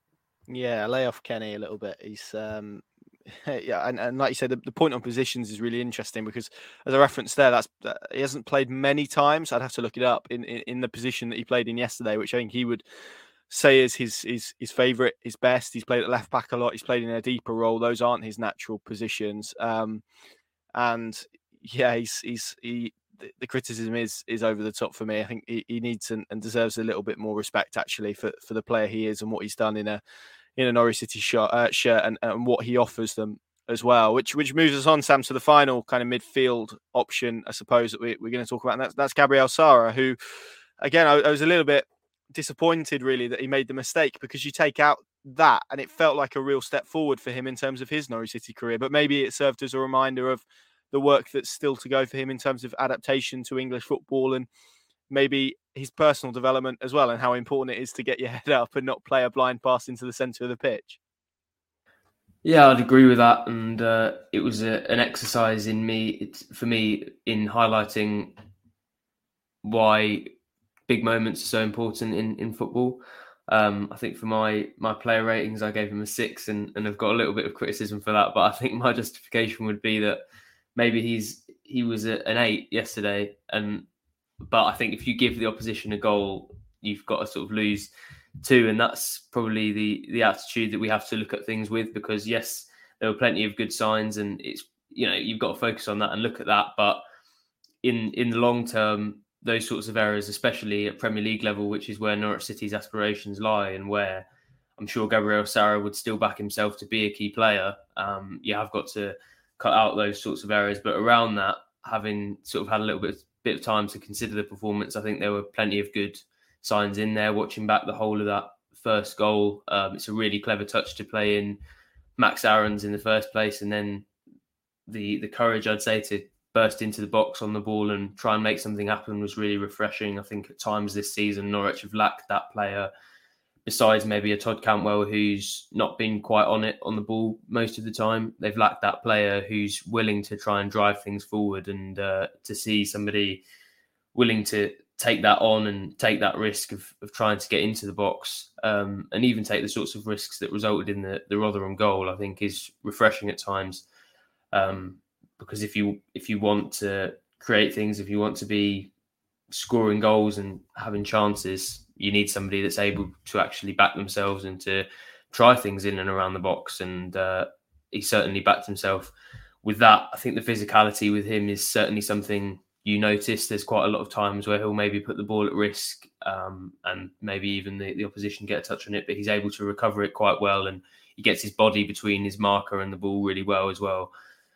Yeah, lay off Kenny a little bit. He's, um, yeah, and, and like you said, the, the point on positions is really interesting because, as a reference there, that's that he hasn't played many times. I'd have to look it up in, in, in the position that he played in yesterday, which I think he would say is his his his favourite, his best. He's played at left back a lot. He's played in a deeper role. Those aren't his natural positions. Um, and yeah, he's he's he. The criticism is is over the top for me. I think he, he needs and, and deserves a little bit more respect actually for, for the player he is and what he's done in a in a Norwich City shirt, uh, shirt and, and what he offers them as well. Which which moves us on, Sam, to the final kind of midfield option, I suppose, that we, we're going to talk about. And that's, that's Gabriel Sara, who, again, I, I was a little bit disappointed really that he made the mistake, because you take out that and it felt like a real step forward for him in terms of his Norwich City career. But maybe it served as a reminder of the work that's still to go for him in terms of adaptation to English football and maybe his personal development as well, and how important it is to get your head up and not play a blind pass into the centre of the pitch. Yeah, I'd agree with that. And uh, it was a, an exercise in me, it's, for me, in highlighting why big moments are so important in, in football. Um, I think for my my player ratings, I gave him a six, and, and I've got a little bit of criticism for that. But I think my justification would be that maybe he's he was a, an eight yesterday, and but I think if you give the opposition a goal, you've got to sort of lose two, and that's probably the the attitude that we have to look at things with. Because yes, there were plenty of good signs, and it's, you know, you've got to focus on that and look at that. But in in the long term, those sorts of errors, especially at Premier League level, which is where Norwich City's aspirations lie, and where I'm sure Gabriel Sara would still back himself to be a key player, um, you have got to cut out those sorts of errors. But around that, having sort of had a little bit, bit of time to consider the performance, I think there were plenty of good signs in there. Watching back the whole of that first goal, um, it's a really clever touch to play in Max Aarons in the first place, and then the the courage, I'd say, to burst into the box on the ball and try and make something happen was really refreshing. I think at times this season, Norwich have lacked that player, besides maybe a Todd Cantwell who's not been quite on it on the ball most of the time. They've lacked that player who's willing to try and drive things forward, and uh, to see somebody willing to take that on and take that risk of, of trying to get into the box, um, and even take the sorts of risks that resulted in the, the Rotherham goal, I think is refreshing at times. Um, because if you if you want to create things, if you want to be scoring goals and having chances, you need somebody that's able to actually back themselves and to try things in and around the box. And uh, he certainly backed himself with that. I think the physicality with him is certainly something you notice. There's quite a lot of times where he'll maybe put the ball at risk um, and maybe even the, the opposition get a touch on it, but he's able to recover it quite well, and he gets his body between his marker and the ball really well as well.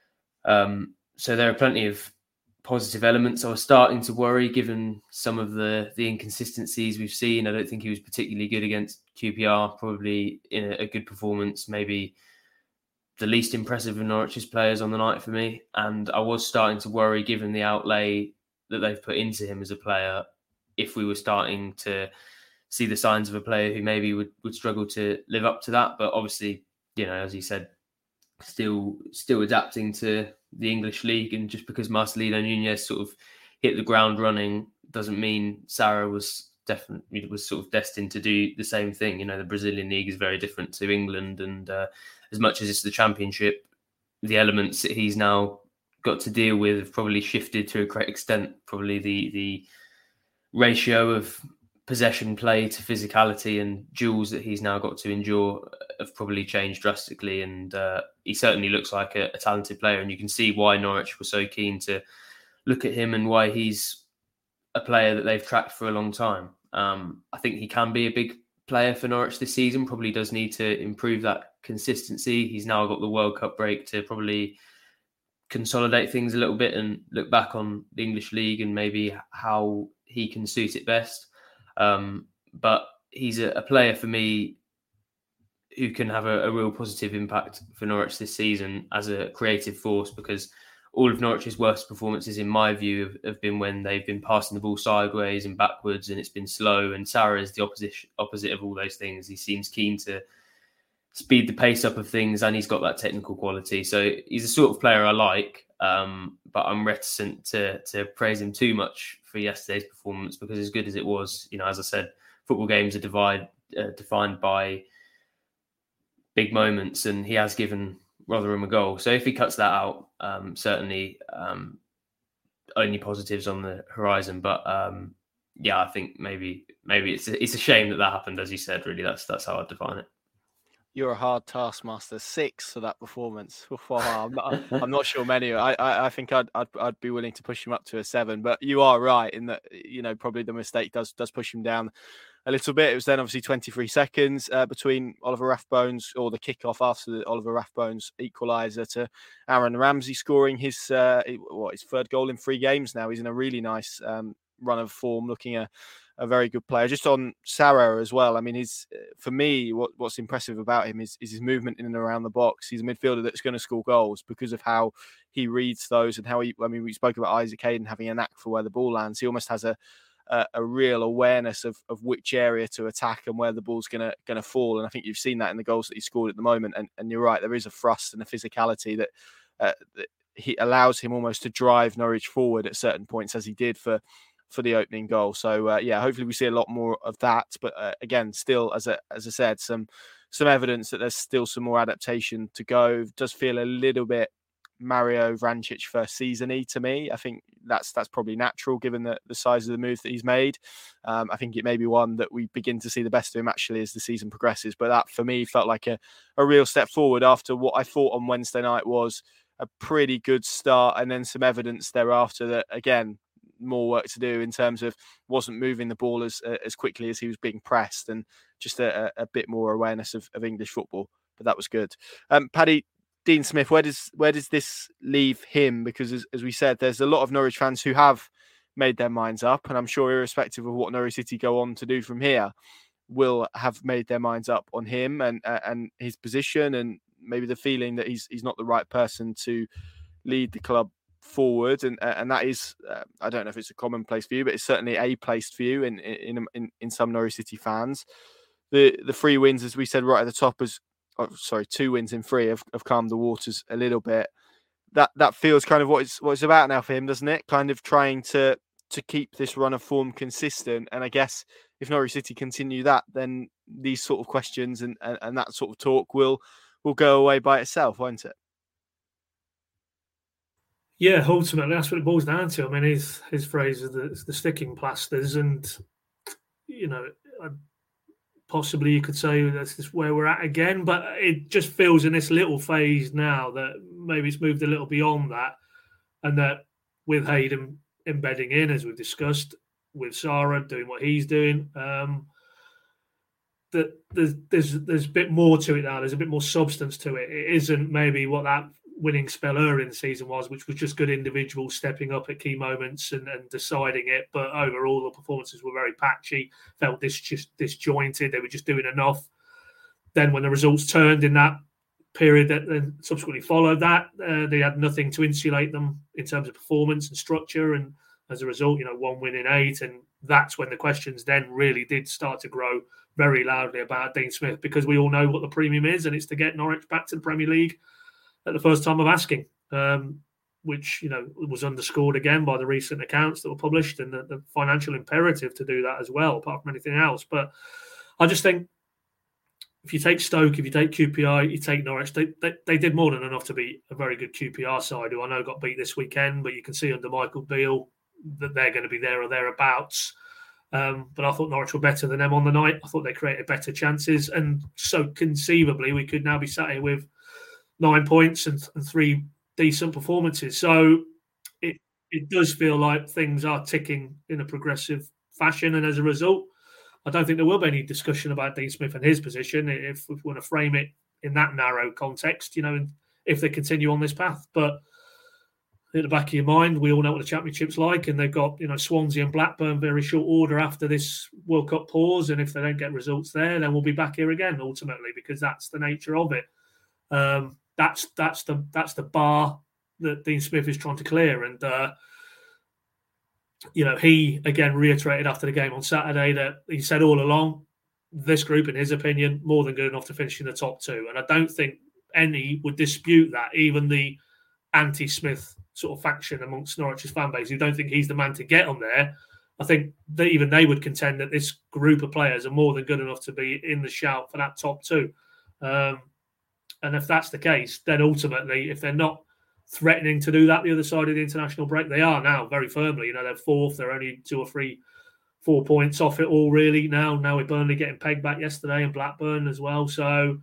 Um, so there are plenty of positive elements. I was starting to worry given some of the the inconsistencies we've seen. I don't think he was particularly good against Q P R, probably in a, a good performance, maybe the least impressive of Norwich's players on the night for me. And I was starting to worry, given the outlay that they've put into him as a player, if we were starting to see the signs of a player who maybe would, would struggle to live up to that. But obviously, you know, as you said, still still adapting to the English league. And just because Marcelino Nunez sort of hit the ground running doesn't mean Sarra was definitely was sort of destined to do the same thing. You know, the Brazilian league is very different to England, and uh, as much as it's the Championship, the elements that he's now got to deal with have probably shifted to a great extent. Probably the the ratio of possession play to physicality and duels that he's now got to endure have probably changed drastically. And uh, he certainly looks like a, a talented player, and you can see why Norwich were so keen to look at him and why he's a player that they've tracked for a long time. Um, I think he can be a big player for Norwich this season, probably does need to improve that consistency. He's now got the World Cup break to probably consolidate things a little bit and look back on the English league and maybe how he can suit it best. Um, but he's a, a player for me who can have a, a real positive impact for Norwich this season as a creative force, because all of Norwich's worst performances, in my view, have, have been when they've been passing the ball sideways and backwards and it's been slow. And Sarra is the opposite, opposite of all those things. He seems keen to speed the pace up of things, and he's got that technical quality. So he's the sort of player I like, um, but I'm reticent to to praise him too much for yesterday's performance, because as good as it was, you know, as I said, football games are divide, uh, defined by big moments, and he has given Rotherham a goal. So if he cuts that out, um, certainly um, only positives on the horizon. But um, yeah, I think maybe maybe it's a, it's a shame that that happened, as you said. Really, that's that's how I'd define it. You're a hard taskmaster. Six for that performance. Wow, I'm not, I'm not sure many. I, I, I think I'd, I'd I'd be willing to push him up to a seven. But you are right in that, you know, probably the mistake does does push him down a little bit. It was then obviously twenty-three seconds uh, between Oliver Rathbones, or the kickoff after the Oliver Rathbones equaliser, to Aaron Ramsey scoring his uh, what his third goal in three games now. He's in a really nice um, run of form, looking a. a very good player. Just on Sarra as well. I mean, he's for me, what, what's impressive about him is, is his movement in and around the box. He's a midfielder that's going to score goals because of how he reads those and how he, I mean, we spoke about Isaac Hayden having a knack for where the ball lands. He almost has a a, a real awareness of, of which area to attack and where the ball's going to going to fall. And I think you've seen that in the goals that he scored at the moment. And, and you're right, there is a thrust and a physicality that, uh, that he allows him almost to drive Norwich forward at certain points, as he did for for the opening goal. So uh, yeah, hopefully we see a lot more of that. But uh, again, still, as I, as I said, some some evidence that there's still some more adaptation to go. It does feel a little bit Mario Vrancic first season-y to me. I think that's that's probably natural given the, the size of the move that he's made. Um, I think it may be one that we begin to see the best of him actually as the season progresses. But that for me felt like a, a real step forward after what I thought on Wednesday night was a pretty good start, and then some evidence thereafter that, again, more work to do in terms of wasn't moving the ball as uh, as quickly as he was being pressed, and just a, a bit more awareness of, of English football. But that was good. Um, Paddy, Dean Smith, where does where does this leave him? Because as, as we said, there's a lot of Norwich fans who have made their minds up, and I'm sure irrespective of what Norwich City go on to do from here, will have made their minds up on him and uh, and his position, and maybe the feeling that he's he's not the right person to lead the club forward, and and that is uh, I don't know if it's a commonplace view, but it's certainly a placed view in in in, in some Norwich City fans. The the three wins, as we said right at the top, as oh, sorry, two wins in three have, have calmed the waters a little bit. That that feels kind of what it's what it's about now for him, doesn't it? Kind of trying to to keep this run of form consistent. And I guess if Norwich City continue that, then these sort of questions and, and, and that sort of talk will will go away by itself, won't it? Yeah, ultimately, that's what it boils down to. I mean, his his phrase is the, the sticking plasters, and you know, possibly you could say that's just where we're at again. But it just feels in this little phase now that maybe it's moved a little beyond that, and that with Hayden embedding in, as we've discussed, with Sarah doing what he's doing, um, that there's there's there's a bit more to it now. There's a bit more substance to it. It isn't maybe what that winning spell earlier in the season was, which was just good individuals stepping up at key moments and, and deciding it. But overall, the performances were very patchy, felt dis- just disjointed. They were just doing enough. Then when the results turned in that period that then subsequently followed that, uh, they had nothing to insulate them in terms of performance and structure. And as a result, you know, one win in eight. And that's when the questions then really did start to grow very loudly about Dean Smith, because we all know what the premium is, and it's to get Norwich back to the Premier League at the first time of asking, um, which, you know, was underscored again by the recent accounts that were published, and the, the financial imperative to do that as well, apart from anything else. But I just think if you take Stoke, if you take Q P R, you take Norwich, they, they, they did more than enough to beat a very good Q P R side, who I know got beat this weekend, but you can see under Michael Beale that they're going to be there or thereabouts. Um, but I thought Norwich were better than them on the night. I thought they created better chances. And so conceivably, we could now be sat here with nine points and, and three decent performances. So it it does feel like things are ticking in a progressive fashion. And as a result, I don't think there will be any discussion about Dean Smith and his position if, if we want to frame it in that narrow context, you know, if they continue on this path. But at the back of your mind, we all know what the Championship's like, and they've got, you know, Swansea and Blackburn very short order after this World Cup pause. And if they don't get results there, then we'll be back here again ultimately, because that's the nature of it. Um, that's that's the that's the bar that Dean Smith is trying to clear. And uh, you know, he again reiterated after the game on Saturday that he said all along, this group, in his opinion, more than good enough to finish in the top two. And I don't think any would dispute that, even the anti-Smith sort of faction amongst Norwich's fan base, who don't think he's the man to get on there. I think that even they would contend that this group of players are more than good enough to be in the shout for that top two. Um, and if that's the case, then ultimately, if they're not threatening to do that the other side of the international break, they are now very firmly. You know, they're fourth. They're only two or three, four points off it all really now. Now with Burnley getting pegged back yesterday and Blackburn as well. So,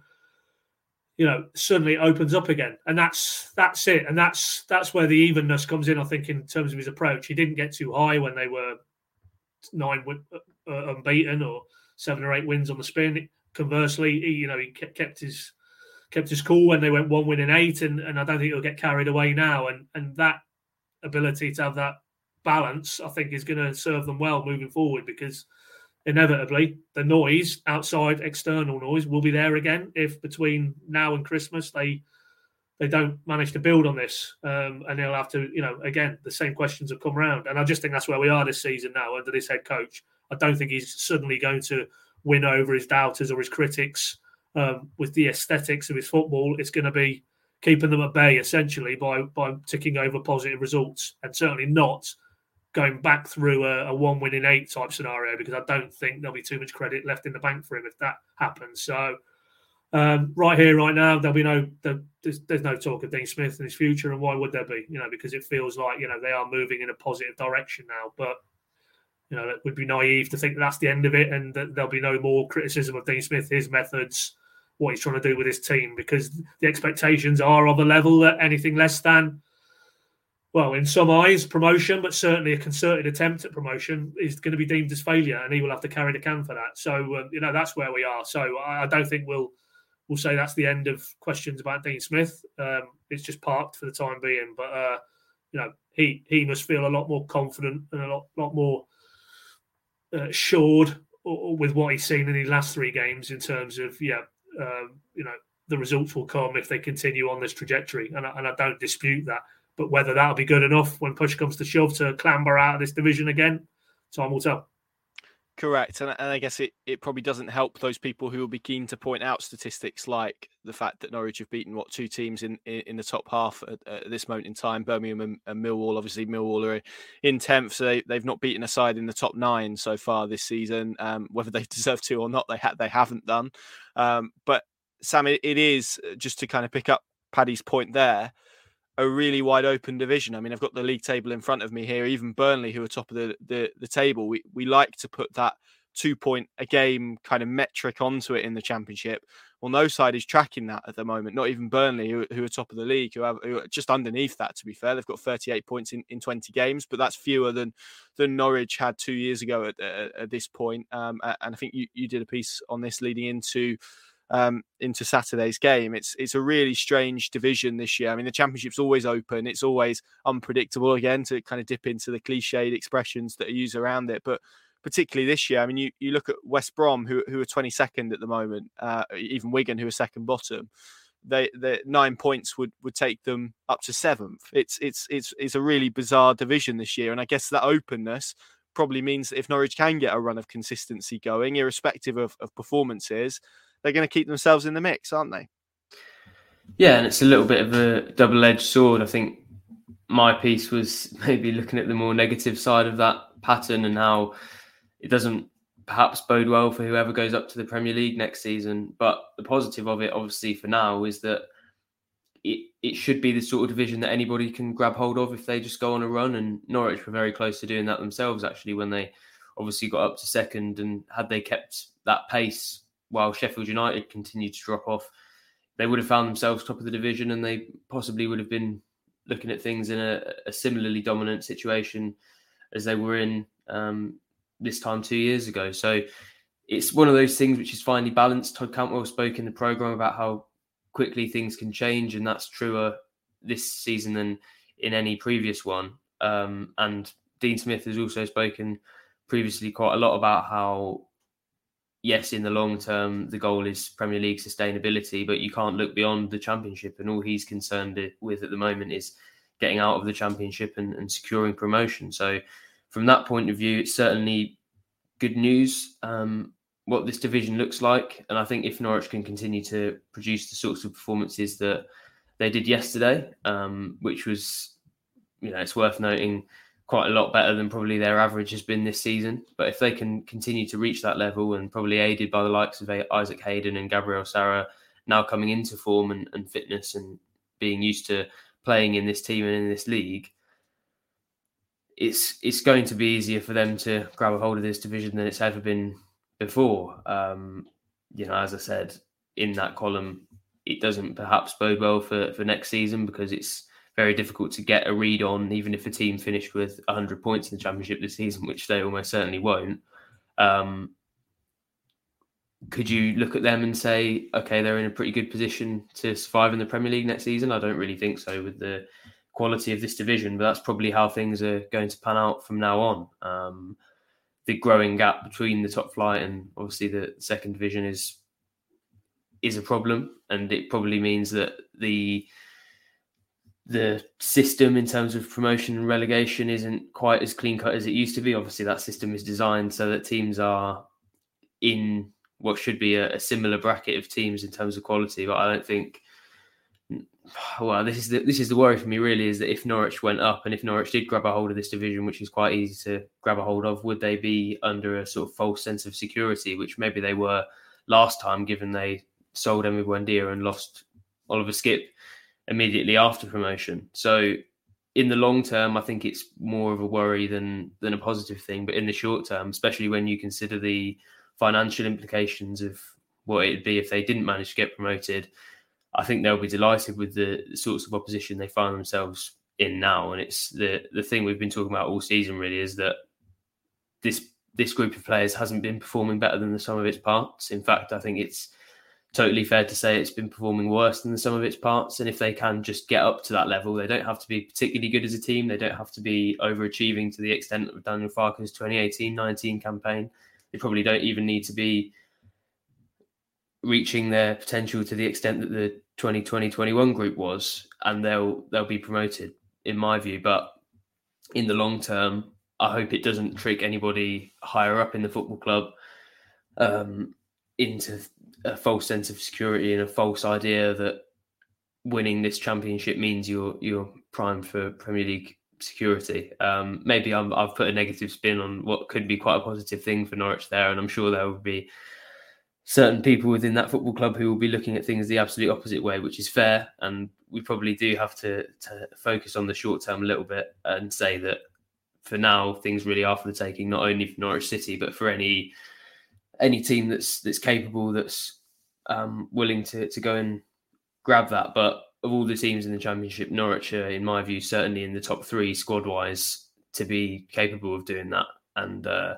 you know, suddenly it opens up again, and that's that's it, and that's that's where the evenness comes in. I think in terms of his approach, he didn't get too high when they were nine uh, unbeaten or seven or eight wins on the spin. Conversely, he, you know, he kept his kept his cool when they went one win in eight, and, and I don't think he'll get carried away now. And and that ability to have that balance, I think, is going to serve them well moving forward, because inevitably the noise outside, external noise, will be there again if between now and Christmas they they don't manage to build on this, um, and they'll have to, you know, again, the same questions have come around. And I just think that's where we are this season now under this head coach. I don't think he's suddenly going to win over his doubters or his critics um, with the aesthetics of his football. It's going to be keeping them at bay essentially by by ticking over positive results, and certainly not going back through a, a one win in eight type scenario, because I don't think there'll be too much credit left in the bank for him if that happens. So um, right here, right now, there'll be no there's, there's no talk of Dean Smith in his future, and why would there be? You know, because it feels like, you know, they are moving in a positive direction now. But you know, it would be naive to think that that's the end of it, and that there'll be no more criticism of Dean Smith, his methods, what he's trying to do with his team, because the expectations are of a level that anything less than, well, in some eyes, promotion, but certainly a concerted attempt at promotion is going to be deemed as failure, and he will have to carry the can for that. So, uh, you know, that's where we are. So I don't think we'll we'll say that's the end of questions about Dean Smith. Um, it's just parked for the time being. But, uh, you know, he he must feel a lot more confident and a lot, lot more uh, assured with what he's seen in his last three games in terms of, yeah, um, you know, the results will come if they continue on this trajectory. And I, and I don't dispute that. But whether that'll be good enough when push comes to shove to clamber out of this division again, time will tell. Correct. And, and I guess it, it probably doesn't help those people who will be keen to point out statistics like the fact that Norwich have beaten, what, two teams in, in, in the top half at, at this moment in time, Birmingham and, and Millwall. Obviously, Millwall are in tenth, so they, they've not beaten a side in the top nine so far this season. Um, whether they deserve to or not, they, ha- they haven't done. Um, but, Sam, it, it is, just to kind of pick up Paddy's point there, a really wide open division. I mean, I've got the league table in front of me here. Even Burnley, who are top of the the, the table, we we like to put that two point a game kind of metric onto it in the Championship. Well, no side is tracking that at the moment. Not even Burnley, who, who are top of the league, who, have, who are just underneath that. To be fair, they've got thirty-eight points in, in twenty games, but that's fewer than than Norwich had two years ago at, at, at this point. Um, and I think you, you did a piece on this leading into. Um, into Saturday's game. It's it's a really strange division this year. I mean, the Championship's always open. It's always unpredictable, again, to kind of dip into the cliched expressions that are used around it. But particularly this year, I mean, you, you look at West Brom, who who are twenty-second at the moment, uh, even Wigan, who are second bottom. They the nine points would, would take them up to seventh. It's it's it's it's a really bizarre division this year, and I guess that openness probably means that if Norwich can get a run of consistency going, irrespective of, of performances, they're going to keep themselves in the mix, aren't they? Yeah, and it's a little bit of a double-edged sword. I think my piece was maybe looking at the more negative side of that pattern and how it doesn't perhaps bode well for whoever goes up to the Premier League next season. But the positive of it, obviously, for now, is that it, it should be the sort of division that anybody can grab hold of if they just go on a run. And Norwich were very close to doing that themselves, actually, when they obviously got up to second. And had they kept that pace while Sheffield United continued to drop off, they would have found themselves top of the division, and they possibly would have been looking at things in a, a similarly dominant situation as they were in um, this time two years ago. So it's one of those things which is finely balanced. Todd Cantwell spoke in the programme about how quickly things can change, and that's truer this season than in any previous one. Um, and Dean Smith has also spoken previously quite a lot about how, yes, in the long term, the goal is Premier League sustainability, but you can't look beyond the Championship. And all he's concerned with at the moment is getting out of the Championship and, and securing promotion. So from that point of view, it's certainly good news um, what this division looks like. And I think if Norwich can continue to produce the sorts of performances that they did yesterday, um, which was, you know, it's worth noting, quite a lot better than probably their average has been this season. But if they can continue to reach that level, and probably aided by the likes of Isaac Hayden and Gabriel Sara now coming into form and, and fitness and being used to playing in this team and in this league, it's it's going to be easier for them to grab a hold of this division than it's ever been before. Um, you know, as I said, in that column, it doesn't perhaps bode well for, for next season, because it's very difficult to get a read on, even if a team finished with one hundred points in the Championship this season, which they almost certainly won't. Um, could you look at them and say, okay, they're in a pretty good position to survive in the Premier League next season? I don't really think so with the quality of this division, but that's probably how things are going to pan out from now on. Um, the growing gap between the top flight and obviously the second division is is a problem, and it probably means that the the system in terms of promotion and relegation isn't quite as clean cut as it used to be. Obviously, that system is designed so that teams are in what should be a, a similar bracket of teams in terms of quality. But I don't think, well, this is the, this is the worry for me really, is that if Norwich went up and if Norwich did grab a hold of this division, which is quite easy to grab a hold of, would they be under a sort of false sense of security, which maybe they were last time, given they sold Emi Buendia and lost Oliver Skipp immediately after promotion. So in the long term, I think it's more of a worry than than a positive thing. But in the short term, especially when you consider the financial implications of what it'd be if they didn't manage to get promoted, I think they'll be delighted with the, the sorts of opposition they find themselves in now. And it's the the thing we've been talking about all season really, is that this this group of players hasn't been performing better than the sum of its parts. In fact, I think it's totally fair to say it's been performing worse than the sum of its parts. And if they can just get up to that level, they don't have to be particularly good as a team. They don't have to be overachieving to the extent of Daniel Farke's twenty eighteen nineteen campaign. They probably don't even need to be reaching their potential to the extent that the twenty twenty twenty-one group was, and they'll they'll be promoted, in my view. But in the long term, I hope it doesn't trick anybody higher up in the football club um, into a false sense of security and a false idea that winning this championship means you're you're primed for Premier League security. Um, maybe I'm, I've put a negative spin on what could be quite a positive thing for Norwich there, and I'm sure there will be certain people within that football club who will be looking at things the absolute opposite way, which is fair. And we probably do have to, to focus on the short term a little bit and say that for now, things really are for the taking, not only for Norwich City, but for any any team that's that's capable, that's um, willing to, to go and grab that. But of all the teams in the Championship, Norwich are, in my view, certainly in the top three squad-wise to be capable of doing that. And uh,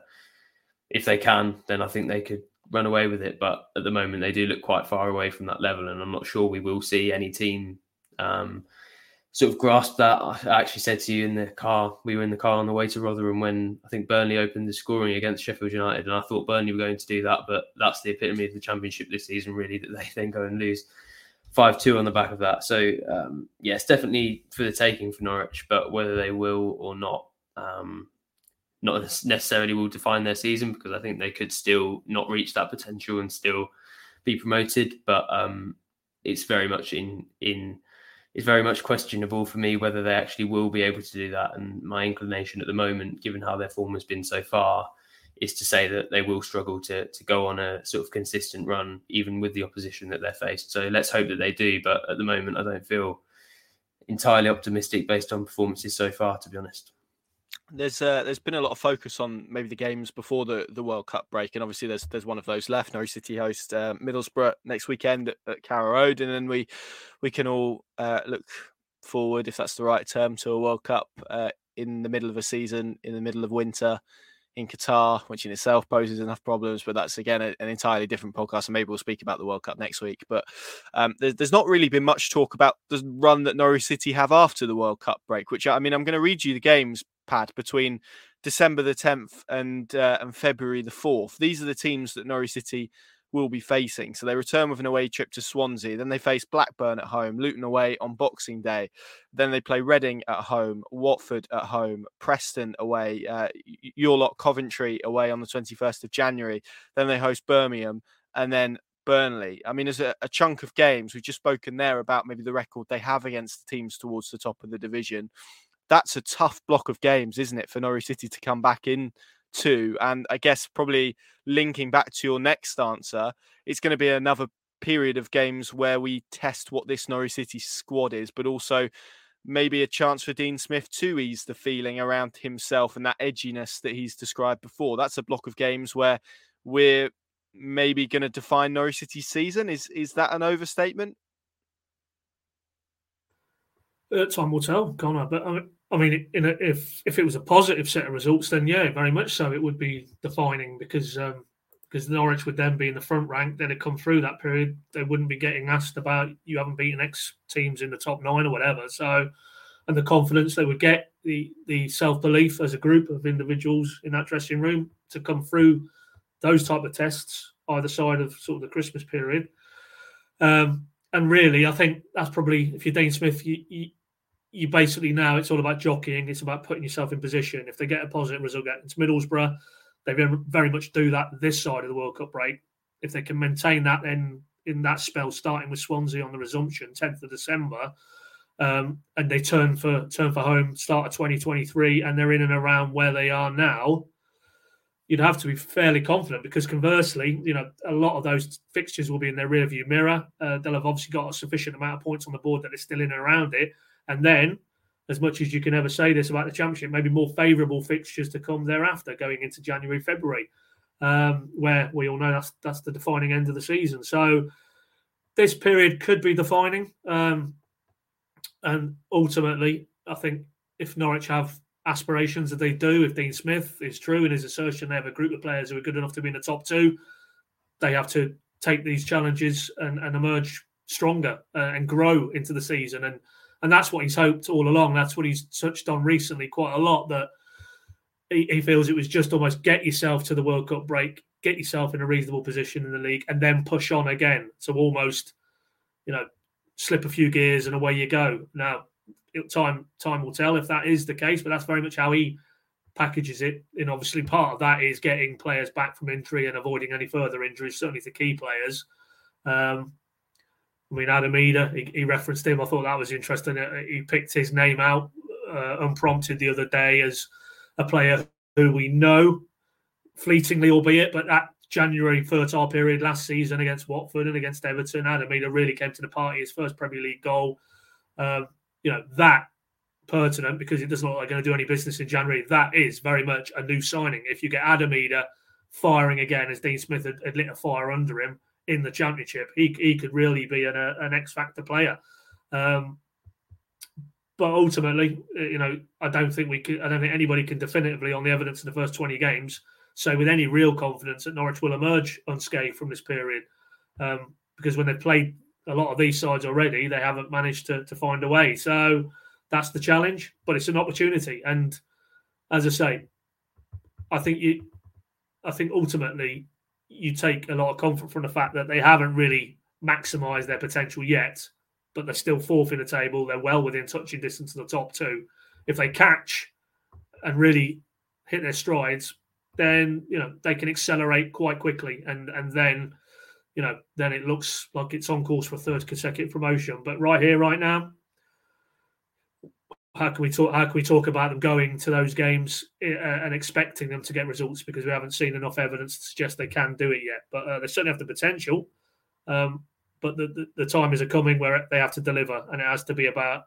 if they can, then I think they could run away with it. But at the moment, they do look quite far away from that level, and I'm not sure we will see any team um, sort of grasp that. I actually said to you in the car, we were in the car on the way to Rotherham when I think Burnley opened the scoring against Sheffield United, and I thought Burnley were going to do that, but that's the epitome of the Championship this season, really, that they then go and lose five two on the back of that. So, um, yeah, it's definitely for the taking for Norwich, but whether they will or not, um, not necessarily will define their season, because I think they could still not reach that potential and still be promoted. But um, it's very much in in it's very much questionable for me whether they actually will be able to do that. And my inclination at the moment, given how their form has been so far, is to say that they will struggle to to go on a sort of consistent run, even with the opposition that they're faced. So let's hope that they do. But at the moment, I don't feel entirely optimistic based on performances so far, to be honest. There's uh, there's been a lot of focus on maybe the games before the, the World Cup break, and obviously there's there's one of those left. Norwich City host uh, Middlesbrough next weekend at, at Carrow Road, and then we we can all uh, look forward, if that's the right term, to a World Cup uh, in the middle of a season, in the middle of winter in Qatar, which in itself poses enough problems. But that's again a, an entirely different podcast, and maybe we'll speak about the World Cup next week. But um, there's, there's not really been much talk about the run that Norwich City have after the World Cup break. Which I mean, I'm going to read you the games, Pad, between December the tenth and uh, and February the fourth. These are the teams that Norwich City will be facing. So they return with an away trip to Swansea. Then they face Blackburn at home, Luton away on Boxing Day. Then they play Reading at home, Watford at home, Preston away, uh, your lot Coventry away on the twenty-first of January. Then they host Birmingham and then Burnley. I mean, there's a, a chunk of games. We've just spoken there about maybe the record they have against the teams towards the top of the division. That's a tough block of games, isn't it, for Norwich City to come back in to? And I guess probably linking back to your next answer, it's going to be another period of games where we test what this Norwich City squad is, but also maybe a chance for Dean Smith to ease the feeling around himself and that edginess that he's described before. That's a block of games where we're maybe going to define Norwich City's season. Is, is that an overstatement? Uh, time will tell, Connor. But I, I mean, in a, if if it was a positive set of results, then yeah, very much so. It would be defining because um, because Norwich would then be in the front rank. Then it come through that period, they wouldn't be getting asked about you haven't beaten X teams in the top nine or whatever. So, and the confidence they would get, the the self belief as a group of individuals in that dressing room to come through those type of tests either side of sort of the Christmas period. Um, and really, I think that's probably, if you're Dean Smith, you, you you basically now it's all about jockeying. It's about putting yourself in position. If they get a positive result against Middlesbrough, they very, very much do that this side of the World Cup break. If they can maintain that, then in that spell, starting with Swansea on the resumption, tenth of December, um, and they turn for turn for home, start of twenty twenty-three, and they're in and around where they are now, you'd have to be fairly confident because conversely, you know, a lot of those fixtures will be in their rearview mirror. Uh, they'll have obviously got a sufficient amount of points on the board that they're still in and around it. And then, as much as you can ever say this about the Championship, maybe more favourable fixtures to come thereafter, going into January, February, um, where we all know that's that's the defining end of the season. So this period could be defining. Um, and ultimately, I think if Norwich have aspirations that they do, if Dean Smith is true in his assertion they have a group of players who are good enough to be in the top two, they have to take these challenges and, and emerge stronger uh, and grow into the season. And And that's what he's hoped all along. That's what he's touched on recently quite a lot, that he, he feels it was just almost get yourself to the World Cup break, get yourself in a reasonable position in the league, and then push on again. So almost, you know, slip a few gears and away you go. Now, it, time time will tell if that is the case, but that's very much how he packages it. And obviously part of that is getting players back from injury and avoiding any further injuries, certainly to key players. Um I mean, Adam Eder, he, he referenced him. I thought that was interesting. He picked his name out uh, unprompted the other day as a player who we know, fleetingly albeit, but that January fertile period last season against Watford and against Everton. Adam Idah really came to the party, his first Premier League goal. Um, you know, that pertinent because it doesn't look like they're going to do any business in January. That is very much a new signing. If you get Adam Idah firing again, as Dean Smith had, had lit a fire under him in the Championship, he he could really be an, an X-factor player. Um, but ultimately, you know, I don't think we could, I don't think anybody can definitively, on the evidence of the first twenty games, say with any real confidence that Norwich will emerge unscathed from this period. Um, because when they've played a lot of these sides already, they haven't managed to, to find a way. So that's the challenge, but it's an opportunity. And as I say, I think you, I think ultimately you take a lot of comfort from the fact that they haven't really maximised their potential yet, but they're still fourth in the table. They're well within touching distance of the top two. If they catch and really hit their strides, then, you know, they can accelerate quite quickly. And and then, you know, then it looks like it's on course for third consecutive promotion. But right here, right now, how can we talk? How can we talk about them going to those games and expecting them to get results, because we haven't seen enough evidence to suggest they can do it yet. But uh, they certainly have the potential. Um, but the, the, the time is a coming where they have to deliver, and it has to be about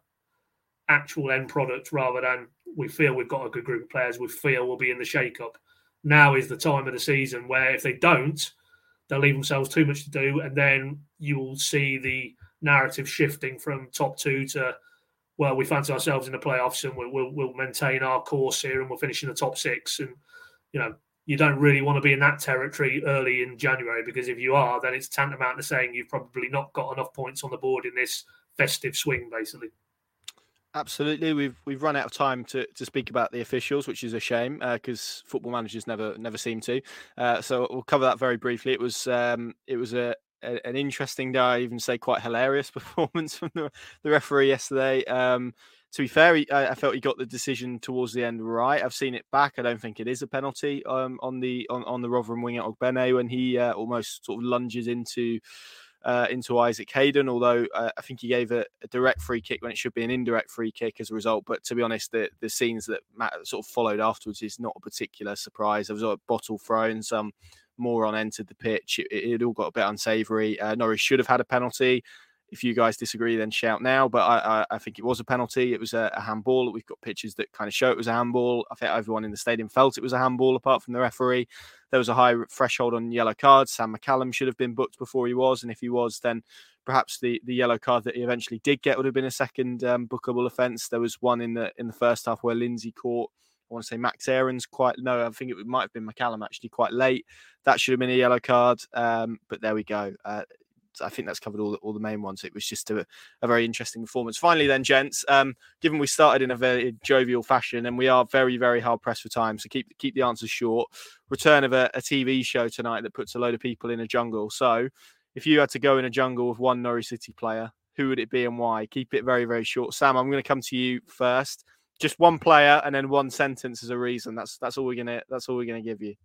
actual end product rather than we feel we've got a good group of players, we feel we'll be in the shake-up. Now is the time of the season where if they don't, they'll leave themselves too much to do, and then you will see the narrative shifting from top two to, well, we fancy ourselves in the playoffs and we'll, we'll, we'll maintain our course here and we'll finish in the top six. And, you know, you don't really want to be in that territory early in January, because if you are, then it's tantamount to saying you've probably not got enough points on the board in this festive swing, basically. Absolutely, we've we've run out of time to, to speak about the officials, which is a shame because uh, football managers never never seem to. Uh, so we'll cover that very briefly. It was um, it was a, a an interesting, dare I even say, quite hilarious performance from the, the referee yesterday. Um, to be fair, he, I, I felt he got the decision towards the end right. I've seen it back. I don't think it is a penalty um, on the on, on the Rotherham winger Ogbene when he uh, almost sort of lunges into. Uh, into Isaac Hayden, although uh, I think he gave a, a direct free kick when it should be an indirect free kick as a result. But to be honest, the, the scenes that Matt sort of followed afterwards is not a particular surprise. There was a bottle thrown, some moron entered the pitch. It, it all got a bit unsavoury. Uh, Norwich should have had a penalty. If you guys disagree, then shout now. But I, I, I think it was a penalty. It was a, a handball. We've got pictures that kind of show it was a handball. I think everyone in the stadium felt it was a handball, apart from the referee. There was a high threshold on yellow cards. Sam McCallum should have been booked before he was. And if he was, then perhaps the, the yellow card that he eventually did get would have been a second um, bookable offence. There was one in the in the first half where Lindsay caught, I want to say Max Aarons quite, no, I think it might have been McCallum actually quite late. That should have been a yellow card. Um, but there we go. Uh, I think that's covered all the, all the main ones. It was just a, a very interesting performance. Finally then, gents, um, given we started in a very jovial fashion and we are very, very hard pressed for time, so keep keep the answers short. Return of a, a T V show tonight that puts a load of people in a jungle. So if you had to go in a jungle with one Norwich City player, who would it be and why? Keep it very, very short. Sam, I'm going to come to you first. Just one player and then one sentence as a reason. That's that's all we're gonna that's all we're gonna give you.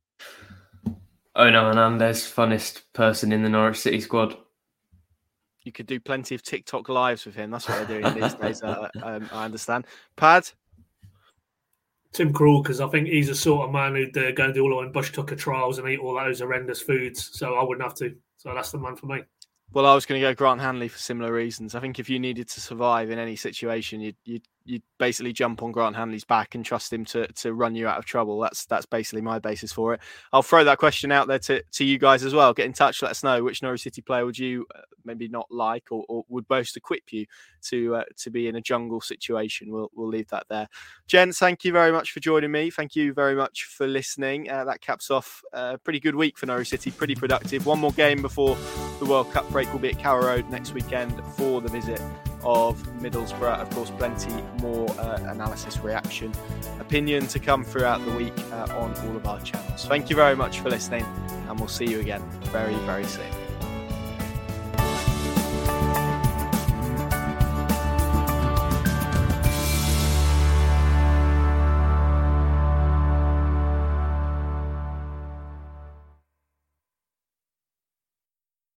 Ono Hernandez, funnest person in the Norwich City squad. You could do plenty of TikTok lives with him. That's what they're doing these days. Uh, um, I understand. Pad? Tim Krul, because I think he's a sort of man who'd uh, go and do all the Bush Tucker trials and eat all those horrendous foods. So I wouldn't have to. So that's the man for me. Well, I was going to go Grant Hanley for similar reasons. I think if you needed to survive in any situation, you'd, you'd, you'd basically jump on Grant Hanley's back and trust him to to run you out of trouble. That's that's basically my basis for it. I'll throw that question out there to, to you guys as well. Get in touch. Let us know which Norwich City player would you uh, maybe not like or, or would most equip you to uh, to be in a jungle situation. We'll we'll leave that there. Gents, thank you very much for joining me. Thank you very much for listening. Uh, that caps off a pretty good week for Norwich City. Pretty productive. One more game before the World Cup break will be at Carrow Road next weekend for the visit of Middlesbrough. Of course, plenty more uh, analysis, reaction, opinion to come throughout the week uh, on all of our channels. Thank you very much for listening, and we'll see you again very, very soon.